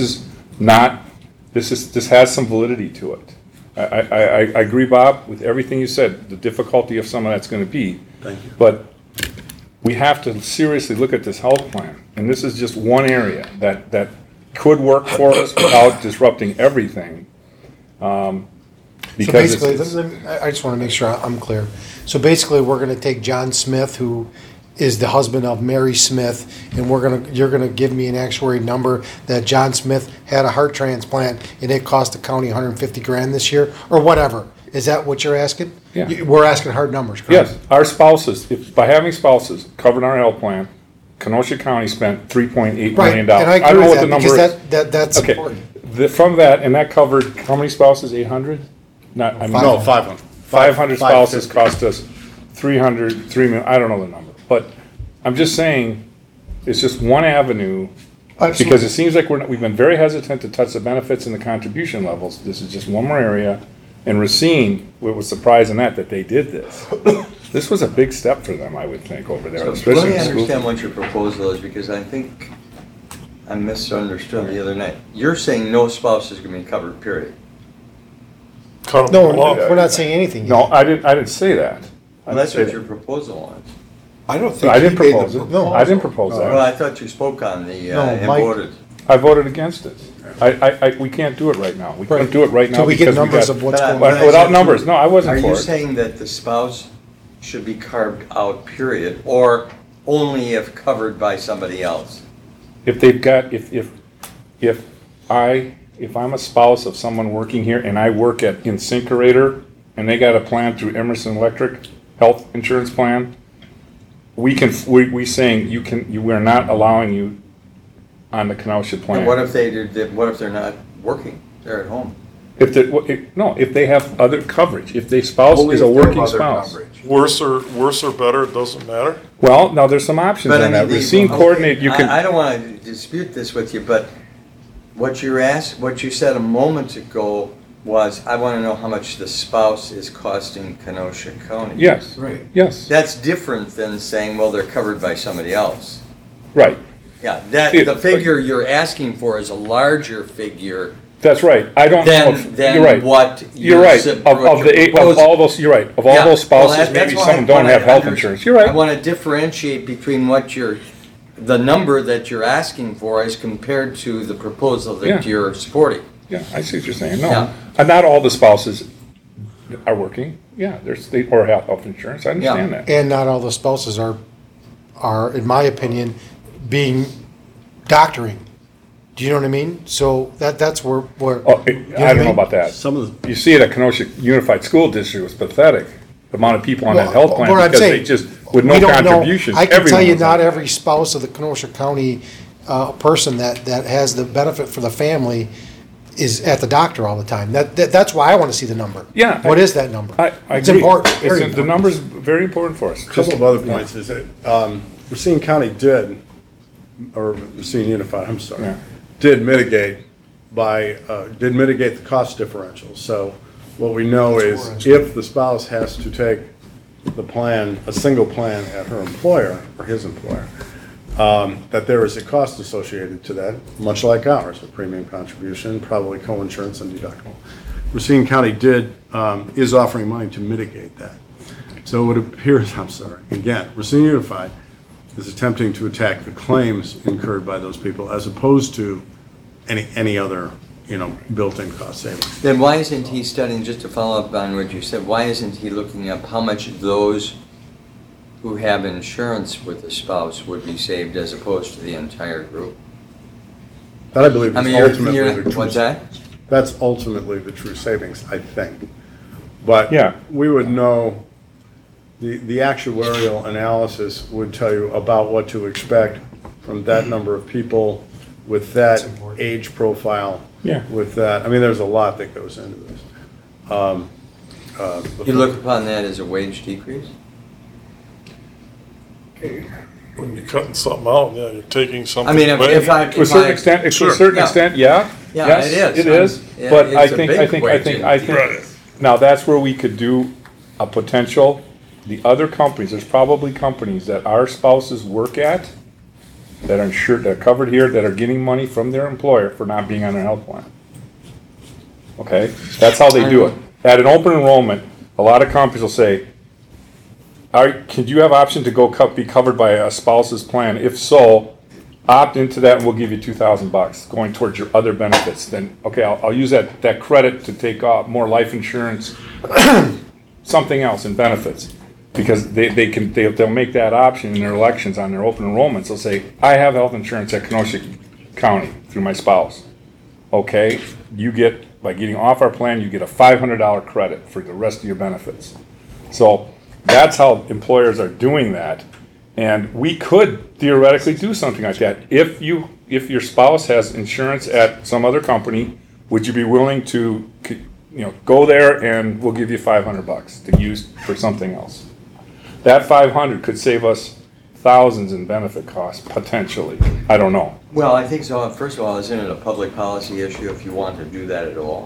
has some validity to it. I agree, Bob, with everything you said, the difficulty of some of that's going to be. Thank you. But we have to seriously look at this health plan. And this is just one area that could work for us without disrupting everything. So Because basically, I just want to make sure I'm clear. So basically, we're going to take John Smith, who is the husband of Mary Smith, and you're going to give me an actuary number that John Smith had a heart transplant and it cost the county $150,000 this year, or whatever. Is that what you're asking? Yeah. We're asking hard numbers, correct? yes, our spouses, by having spouses covered in our health plan, Kenosha County spent $3.8 Right, million. and I don't agree know with what the that number because is. that's Okay, important. from that, and that covered how many spouses? 800? Not, I mean, No, 500. 500 spouses 550. cost us 3 million, I don't know the number. But I'm just saying, it's just one avenue, because it seems like we've been very hesitant to touch the benefits and the contribution levels. This is just one more area. And Racine, we were surprised in that they did this. This was a big step for them, I would think, over there. So especially let me in school. understand what your proposal is, because I think I misunderstood the other night. You're saying no spouse is going to be covered, period. Cut 'em No, off. we're not saying anything yet. No, I didn't say that. Well, that's what your proposal was. I don't think I didn't he made the propose it. No, I didn't propose Well, that. I thought you spoke on the, No, and Mike- voted. I voted against it. We can't do it right now. We couldn't Right. do it right now Till we get because we numbers got, of what's But I- going but on. I without said- numbers. No, I Are wasn't for you it. saying that the spouse should be carved out, period, or only if covered by somebody else? If they've got, if I'm a spouse of someone working here and I work at Incinerator and they got a plan through Emerson Electric health insurance plan, we saying we're not allowing you on the Kenosha plan. And what if they're not working? They're at home. If they have other coverage, if their spouse Only is a if they have working other spouse. coverage. Worse or better, it doesn't matter. Well, now there's some options But I on mean, that. Racine okay, coordinate, you can. I don't want to dispute this with you, but what you said a moment ago was, I want to know how much the spouse is costing Kenosha County. Yes, Right. yes, That's different than saying, well, they're covered by somebody else. right. Yeah, that, Yeah, the figure you're asking for is a larger figure That's right. I don't know. than You're right. what You're you're right. sub- Of what the you're eight, of proposing. all those, you're right. Of all Yeah. those Well, spouses, that's maybe why some I don't wanna have health under- insurance. You're I right. want to differentiate between what you're, the number that you're asking for as compared to the proposal that Yeah. you're supporting. Yeah, I see what you're saying. No, Yeah. and not all the spouses are working. Yeah, they or have health insurance. I understand Yeah. that. And not all the spouses are, in my opinion, being doctoring. Do you know what I mean? So that's where. Oh, you what I don't know mean? about that. Some of the, You see it at Kenosha Unified School District was pathetic. The amount of people on that Well, health what plan I'm because they saying, just with no we don't know. contributions. I can tell everyone you, was on not it. every spouse of the Kenosha County person that has the benefit for the family is at the doctor all the time. That's why I want to see the number. Yeah, What is that number? I It's agree. important. very The important. number's very important for us. a couple of other points is that, Racine County did, or Racine Unified, I'm sorry, Yeah. did mitigate the cost differential. So what we know is if the spouse has to take the plan, a single plan at her employer or his employer, that there is a cost associated to that, much like ours, a premium contribution, probably co-insurance and deductible. Racine County is offering money to mitigate that. So it appears, I'm sorry, again, Racine Unified is attempting to attack the claims incurred by those people as opposed to any other, built-in cost savings. Then why isn't he studying, just to follow up on what you said, why isn't he looking up how much those who have insurance with a spouse would be saved as opposed to the entire group? That I believe I is mean, ultimately the you're, true. what's that? That's ultimately the true savings, I think. But Yeah. we would know, the actuarial analysis would tell you about what to expect from that number of people with that age profile. Yeah. With that, I mean, there's a lot that goes into this. You look upon that as a wage decrease? When you're cutting something out, yeah, you're taking something I mean, away. if I, To a if certain I, extent, to Sure. a certain Yeah. extent, yeah. Yeah, Yes, it is. It is. Yeah, But it's I a think, big I think, Right. now that's where we could do a potential, the other companies, there's probably companies that our spouses work at that are insured, that are covered here, that are getting money from their employer for not being on their health plan. Okay, that's how they do it. At an open enrollment, a lot of companies will say, could you have option to be covered by a spouse's plan? If so, opt into that and we'll give you $2,000 going towards your other benefits. Then, okay, I'll use that credit to take more life insurance, something else in benefits. Because they'll make that option in their elections on their open enrollments. They'll say, I have health insurance at Kenosha County through my spouse. Okay, by getting off our plan, you get a $500 credit for the rest of your benefits. So that's how employers are doing that. And we could theoretically do something like that. If your spouse has insurance at some other company, would you be willing to, go there and we'll give you $500 to use for something else? That $500 could save us thousands in benefit costs, potentially. I don't know. well, I think so. First of all, isn't it a public policy issue if you want to do that at all?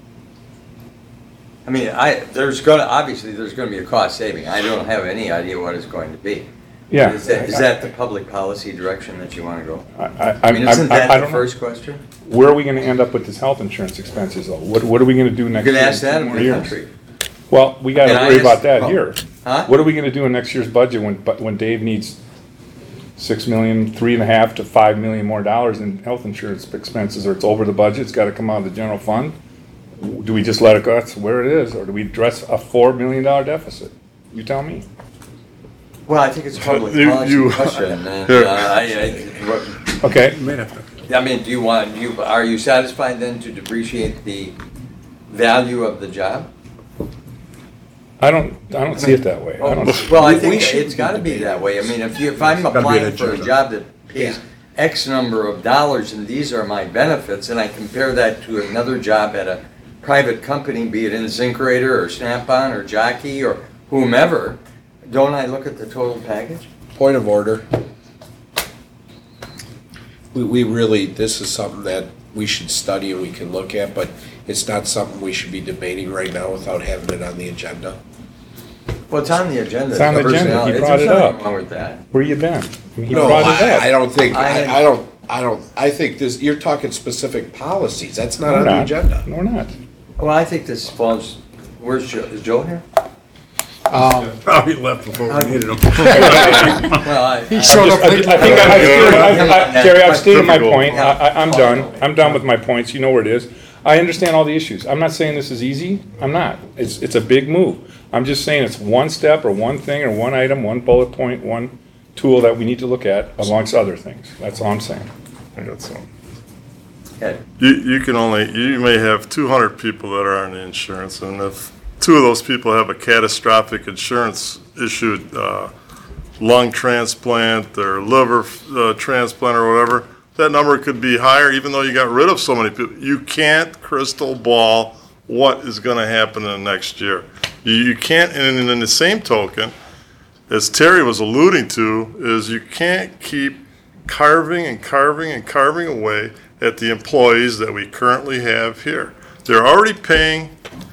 I mean, obviously, there's gonna be a cost saving. I don't have any idea what it's going to be. Yeah. Is that the public policy direction that you wanna go? I I mean, isn't that I the don't know. first question? Where are we gonna end up with this health insurance expenses though? What are we gonna do next You year? can ask that in More the years? country. Well, we gotta And I worry about asked- that oh. here. Huh? What are we gonna do in next year's budget when Dave needs $6 million, $3.5 to $5 million more dollars in health insurance expenses, or it's over the budget, it's gotta come out of the general fund? Do we just let it go, that's where it is, or do we address a $4 million deficit? You tell me. Well, I think it's a public You- policy you- question, and, Okay, I mean, are you satisfied then to depreciate the value of the job? I don't see it that way. I don't. Well, I We think should it's gotta be that way. I mean, if I'm be an applying for a agenda. job that pays X number of dollars and these are my benefits, and I compare that to another job at a private company, be it InSinkErator or Snap-on or Jockey or whomever, don't I look at the total package? Point of order. We really, this is something that we should study and we can look at, but it's not something we should be debating right now without having it on the agenda? Well, it's on the agenda. It's on the agenda. He Personality. brought There's it nothing up. wrong with that. Where you been? He No, brought it up. I don't think, I- I think this, you're talking specific policies, that's not We're on the not. agenda. No, we're not. Well, I think this falls, where's Joe, is Joe here? Probably left before we needed them. Well, He showed up I late. think Terry, I've stated my point. Yeah. I'm done. I'm done with my points. You know where it is. I understand all the issues. I'm not saying this is easy. I'm not. It's a big move. I'm just saying it's one step or one thing or one item, one bullet point, one tool that we need to look at amongst other things. That's all I'm saying. I got some. Ed, You may have 200 people that are on the insurance, and if two of those people have a catastrophic insurance issue, lung transplant or liver transplant or whatever, that number could be higher even though you got rid of so many people. You can't crystal ball what is going to happen in the next year. You can't, and in the same token, as Terry was alluding to, is you can't keep carving and carving and carving away at the employees that we currently have here. They're already paying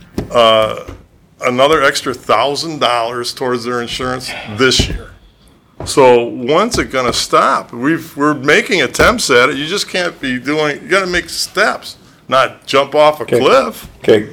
another extra $1,000 towards their insurance this year. So when's it gonna stop? We're making attempts at it. You just can't be doing, you gotta make steps, not jump off a Okay. cliff. Okay,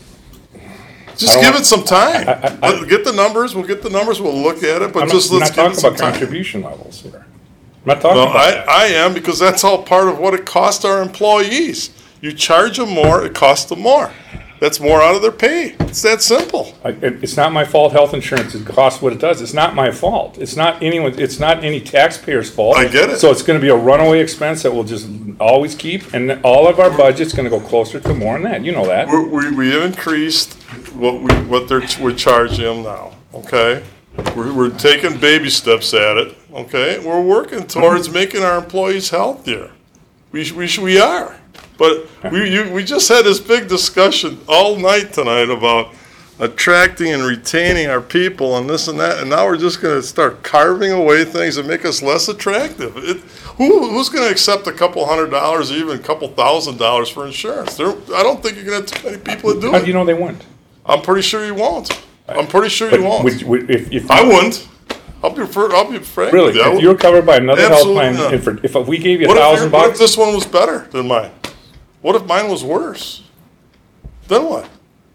Just I don't give want- it some time. I- Get the numbers, we'll get the numbers, we'll look at it, but I'm just not let's give it talking some about time. contribution levels here. I'm not talking No, about that. I am, because that's all part of what it costs our employees. You charge them more, it costs them more. That's more out of their pay. It's that simple. It's not my fault health insurance, it costs what it does. It's not my fault. It's not any taxpayer's fault. I get it. So it's gonna be a runaway expense that we'll just always keep, and all of our budget's gonna go closer to more than that. You know that. We have increased we're charging them now, okay? We're taking baby steps at it, okay? We're working towards making our employees healthier. We are. But we just had this big discussion all night tonight about attracting and retaining our people and this and that, and now we're just gonna start carving away things that make us less attractive. Who's gonna accept a couple $100, even a couple $1,000 for insurance? I don't think you're gonna have too many people that do How do you it. know they wouldn't? I'm pretty sure you won't. I'm pretty sure But you won't. if I wouldn't. I'll be frank Really, with you. I if you were covered by another health Absolutely plan, not. if we gave you What $1,000 if bucks, this one was better than mine? What if mine was worse? Then what?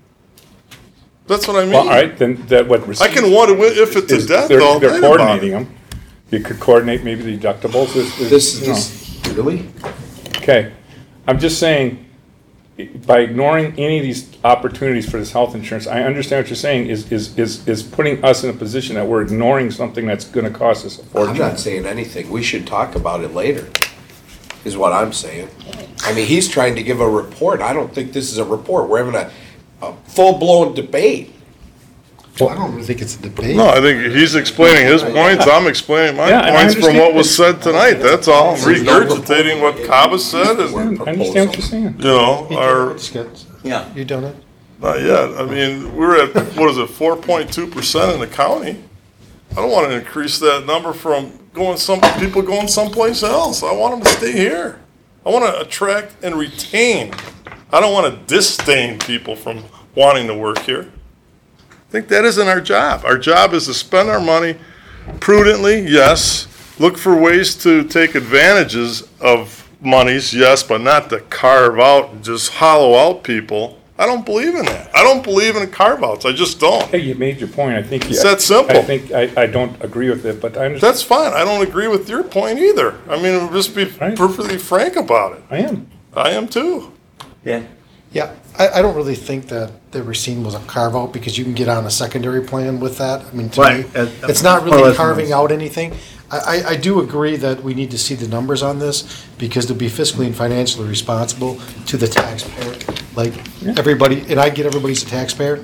That's what I mean. well, all right, then that what. I can want to win if it's a is death. they're, I'll they're think about coordinating it. them. You could coordinate maybe the deductibles. Really? Okay, I'm just saying, by ignoring any of these opportunities for this health insurance, I understand what you're saying is putting us in a position that we're ignoring something that's gonna cost us a I'm fortune. not saying anything, we should talk about it later, is what I'm saying. I mean, he's trying to give a report, I don't think this is a report, we're having a full-blown debate. I don't really think it's a debate. No, I think he's explaining his points. I'm explaining my Yeah, and I points from what understand. was said tonight. That's all. I'm There's no regurgitating what Kava said, and I understand what you're saying. you know, our yeah. You done it? not yet. I mean, we're at what is it, 4.2% in the county. I don't want to increase that number from people going someplace else. I want them to stay here. I want to attract and retain. I don't want to disdain people from wanting to work here. I think that isn't our job. Our job is to spend our money prudently, yes. Look for ways to take advantages of monies, yes, but not to carve out and just hollow out people. I don't believe in that. I don't believe in carve outs. I just don't. Hey, you made your point. I think It's that simple. I think I don't agree with it, but I understand. That's fine. I don't agree with your point either. I mean, just be Right. perfectly frank about it. I am. I am too. Yeah. Yeah, I don't really think that the Racine was a carve-out because you can get on a secondary plan with that. I mean, to me, it's not really carving out anything. I do agree that we need to see the numbers on this because to be fiscally and financially responsible to the taxpayer, like everybody, and I get everybody's a taxpayer.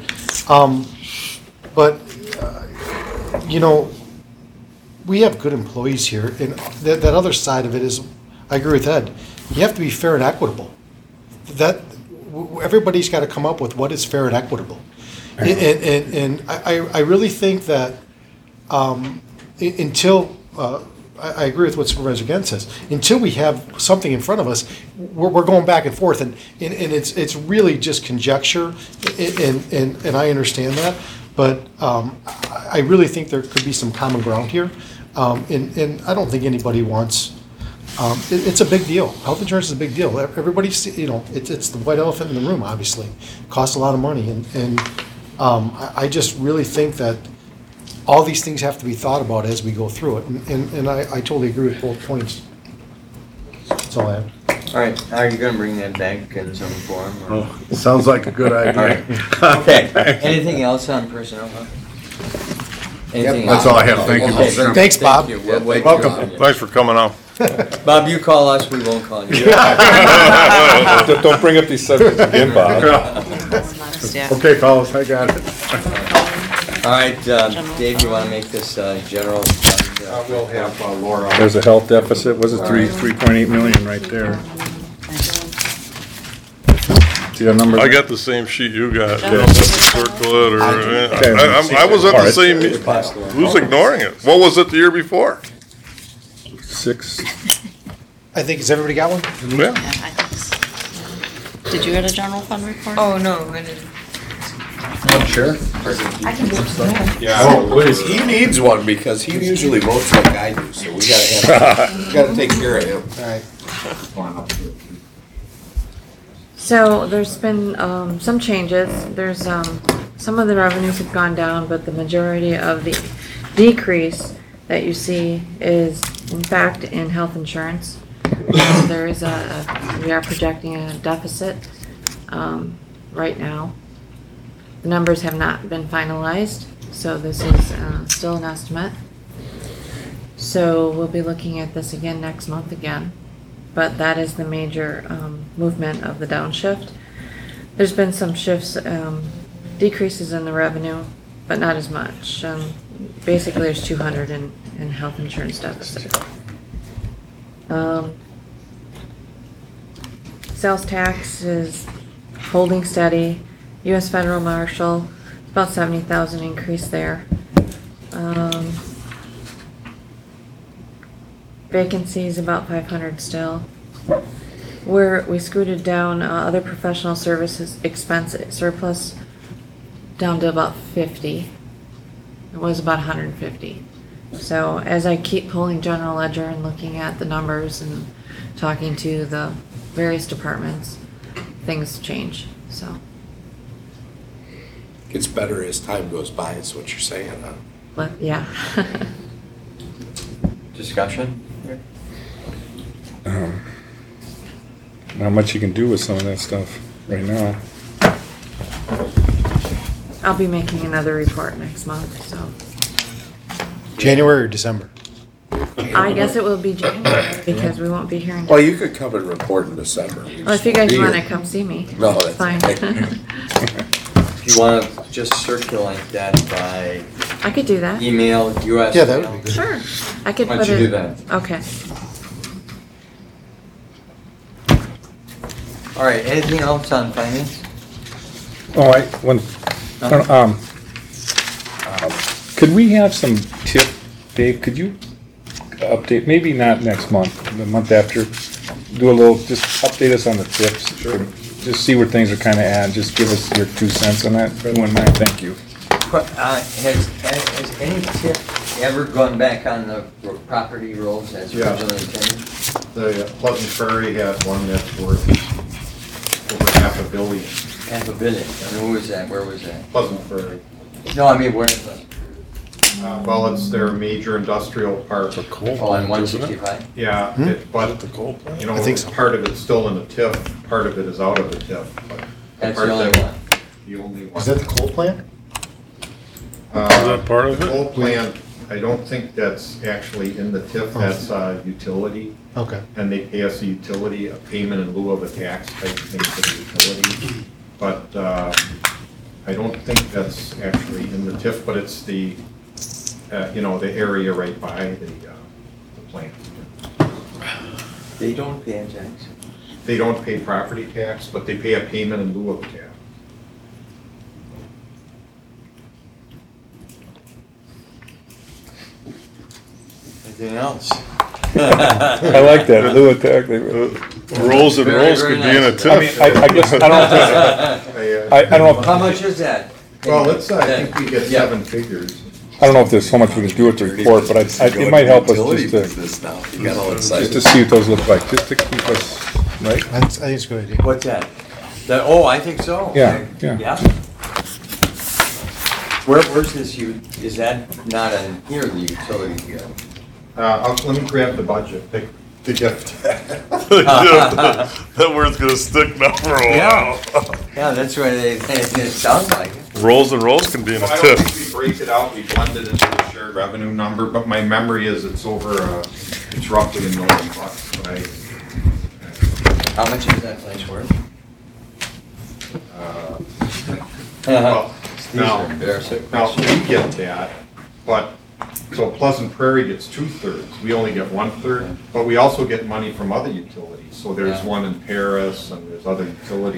But, you know, we have good employees here, and that other side of it is, I agree with Ed, you have to be fair and equitable. Everybody's got to come up with what is fair and equitable. And I really think that until I agree with what Supervisor Gent says. Until we have something in front of us, we're going back and forth, and it's really just conjecture, and I understand that, but I really think there could be some common ground here, and I don't think anybody wants. It's a big deal. Health insurance is a big deal. Everybody's, it's the white elephant in the room, obviously. Costs a lot of money, and I just really think that all these things have to be thought about as we go through it, and I totally agree with both points. That's all I have. All right, are you gonna bring that back in some form? or- Oh, sounds like a good All idea. right, okay. Anything else on personnel? Huh? Anything That's else? all I have. Thank you, Okay, Mr. Chairman. Thanks, Bob. you. We'll wait Welcome. till you- Thanks for coming on. Bob, you call us, we won't call you. Don't bring up these subjects again, Bob. Okay, fellas, I got it. All right, Dave, you wanna make this general fund? We'll have Laura. There's a health deficit, was it 3.8 million right there? See that number? I got the same sheet you got. You don't have to circle it or, I was at the same, who's ignoring it? What was it the year before? 6, I think, has everybody got one? Yeah. Did you get a general fund report? Oh, no, I didn't. Sure. I can do it. Yeah. He needs one because he usually votes like I do, so we gotta take care of him. All right. So there's been some changes. There's some of the revenues have gone down, but the majority of the decrease that you see is in fact in health insurance. There is we are projecting a deficit right now. The numbers have not been finalized, so this is still an estimate. So we'll be looking at this again next month again. But that is the major movement of the downshift. There's been some shifts, decreases in the revenue, but not as much. Basically, there's 200 in health insurance deficit. Sales tax is holding steady. U.S. Federal Marshal, about 70,000 increase there. Vacancies about 500 still. We scooted down other professional services expense surplus down to about 50. It was about 150. So as I keep pulling general ledger and looking at the numbers and talking to the various departments, things change. So. Gets better as time goes by, is what you're saying, huh? But yeah. Discussion? not much you can do with some of that stuff right now. I'll be making another report next month, so. January or December? I guess it will be January because we won't be here in. Well, you could come and report in December. Well, if you guys wanna come see me, No, it's that's fine. okay. If you wanna just circulate that by I could do that. email, US. Yeah, that would be good. Sure. I could Why put don't it. you do that? Okay. All right, anything else on finance? Oh, could we have some tip, Dave, could you update, maybe not next month, the month after, do a little, just update us on the tips. Sure. Just see where things are kinda at, just give us your 2 cents on that, if you wouldn't mind, thank you. Has any tip ever gone back on the property rolls as Yeah. originally intended? The Pleasant Prairie had one that's worth over $500 million. $500 million, and who was that, where was that? Pleasant Prairie. No, I mean, where is it? Well, it's their major industrial park. It's a coal Oh, on plant, isn't it? 165? Yeah, but, The coal plant? you know, I think so. part of it's still in the TIF, part of it is out of the TIF. but That's part the only that- one. The only one. Is that the coal plant? Uh, Is that part of The it? coal plant, I don't think that's actually in the TIF, that's utility. Okay. And they pay us a utility, a payment in lieu of a tax type thing for the utility. But I don't think that's actually in the TIF, but it's the, the area right by the plant. They don't pay a tax. They don't pay property tax, but they pay a payment in lieu of tax. Anything else? I like that, Lou attack. Rolls and Very, rolls very could be in a nice. tip. I guess, I don't know, How much is that? Well, let's, I think we get Yeah. 7 figures. I don't know if there's so much we can do with the report, but it might help us just to, Business now, you got all just excited. to see what those look like, just to keep us, right? I think it's a good idea. What's that? Oh, I think so. Yeah, yeah. Yeah. Where's this, is that not in here, the utility bill? Let me grab the budget, the gift. That word's gonna stick now for a Yeah. while. Yeah, that's why it sounds like it. Rolls and rolls can be in a I don't tip. think we break it out, we blend it into the shared revenue number, but my memory is it's over, it's roughly $1 million bucks, but How much is that place worth? well, These are now, embarrassing now, questions. we get that, but, so Pleasant Prairie gets 2/3, we only get 1/3, but we also get money from other utilities, so there's Yeah. one in Paris, and there's other utility,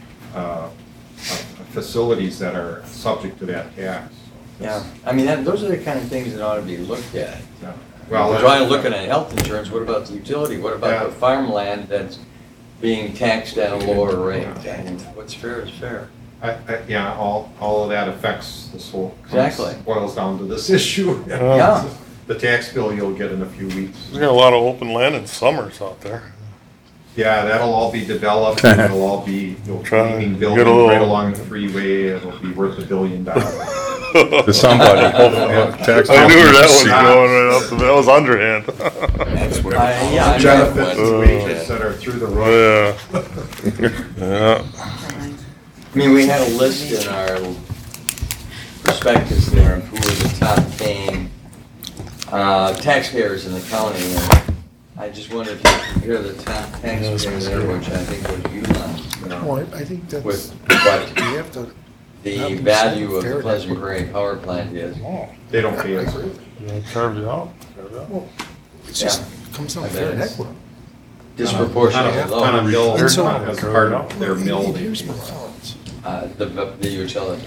facilities that are subject to that tax. Yeah, I mean, those are the kind of things that ought to be looked at. Yeah. We're trying to look at health insurance, what about the utility? What about the Yeah. farmland that's being taxed at a lower rate? And what's fair is fair. Yeah, all of that affects this whole. Exactly. Boils down to this issue. Yeah. The tax bill you'll get in a few weeks. There's got a lot of open land in summers out there. Yeah, that'll all be developed, and it'll all be, you'll Try be and building get a little- right along the freeway, it'll be worth $1 billion. To somebody. Tax I knew where that was Ah. going right up, that was underhand. That's where Yeah, I know. Benefits and wages that are through the roof. Yeah. Yeah. I mean, we had a list in our prospectus there of who were the top paying taxpayers in the county. And I just wondered if you hear the top taxpayer there, which I think was Uline, Well, I think that's, with what we have to, the value of the Pleasant Prairie power plant is. They don't pay us. Carved it out. it's just, comes down fair and equitable. Disproportionately On a low, mill, And so- as part of their mill. they Here's pay my us. thoughts. the utility.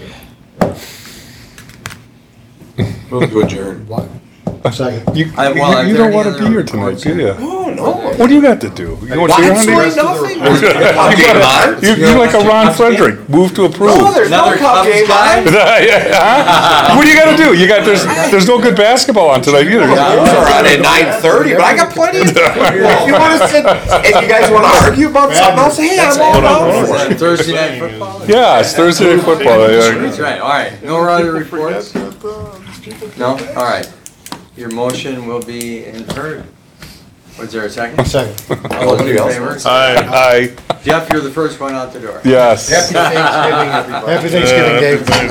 Move to adjourn. Second. You, Well, are you there don't any wanna be other here tonight, reports? do you? Oh, no. What do you got to do? You want to Absolutely nothing. You like a Ron Frederick, move to approve. No, there's no Another cup Cubs game guy? on. Huh? What do you got to do? There's no good basketball on tonight either. Those are on at 9:30, but I got plenty of time. If you want to sit, if you guys want to argue about something else, hey, I'm all down for it. Thursday night football? Yeah, it's Thursday night football. That's right, all right. No other reports? No? All right. Your motion will be inferred. Was there a second? Second. All those in favor? Aye. Jeff, you're the first one out the door. Yes. Happy Thanksgiving, everybody. Happy Thanksgiving, Dave.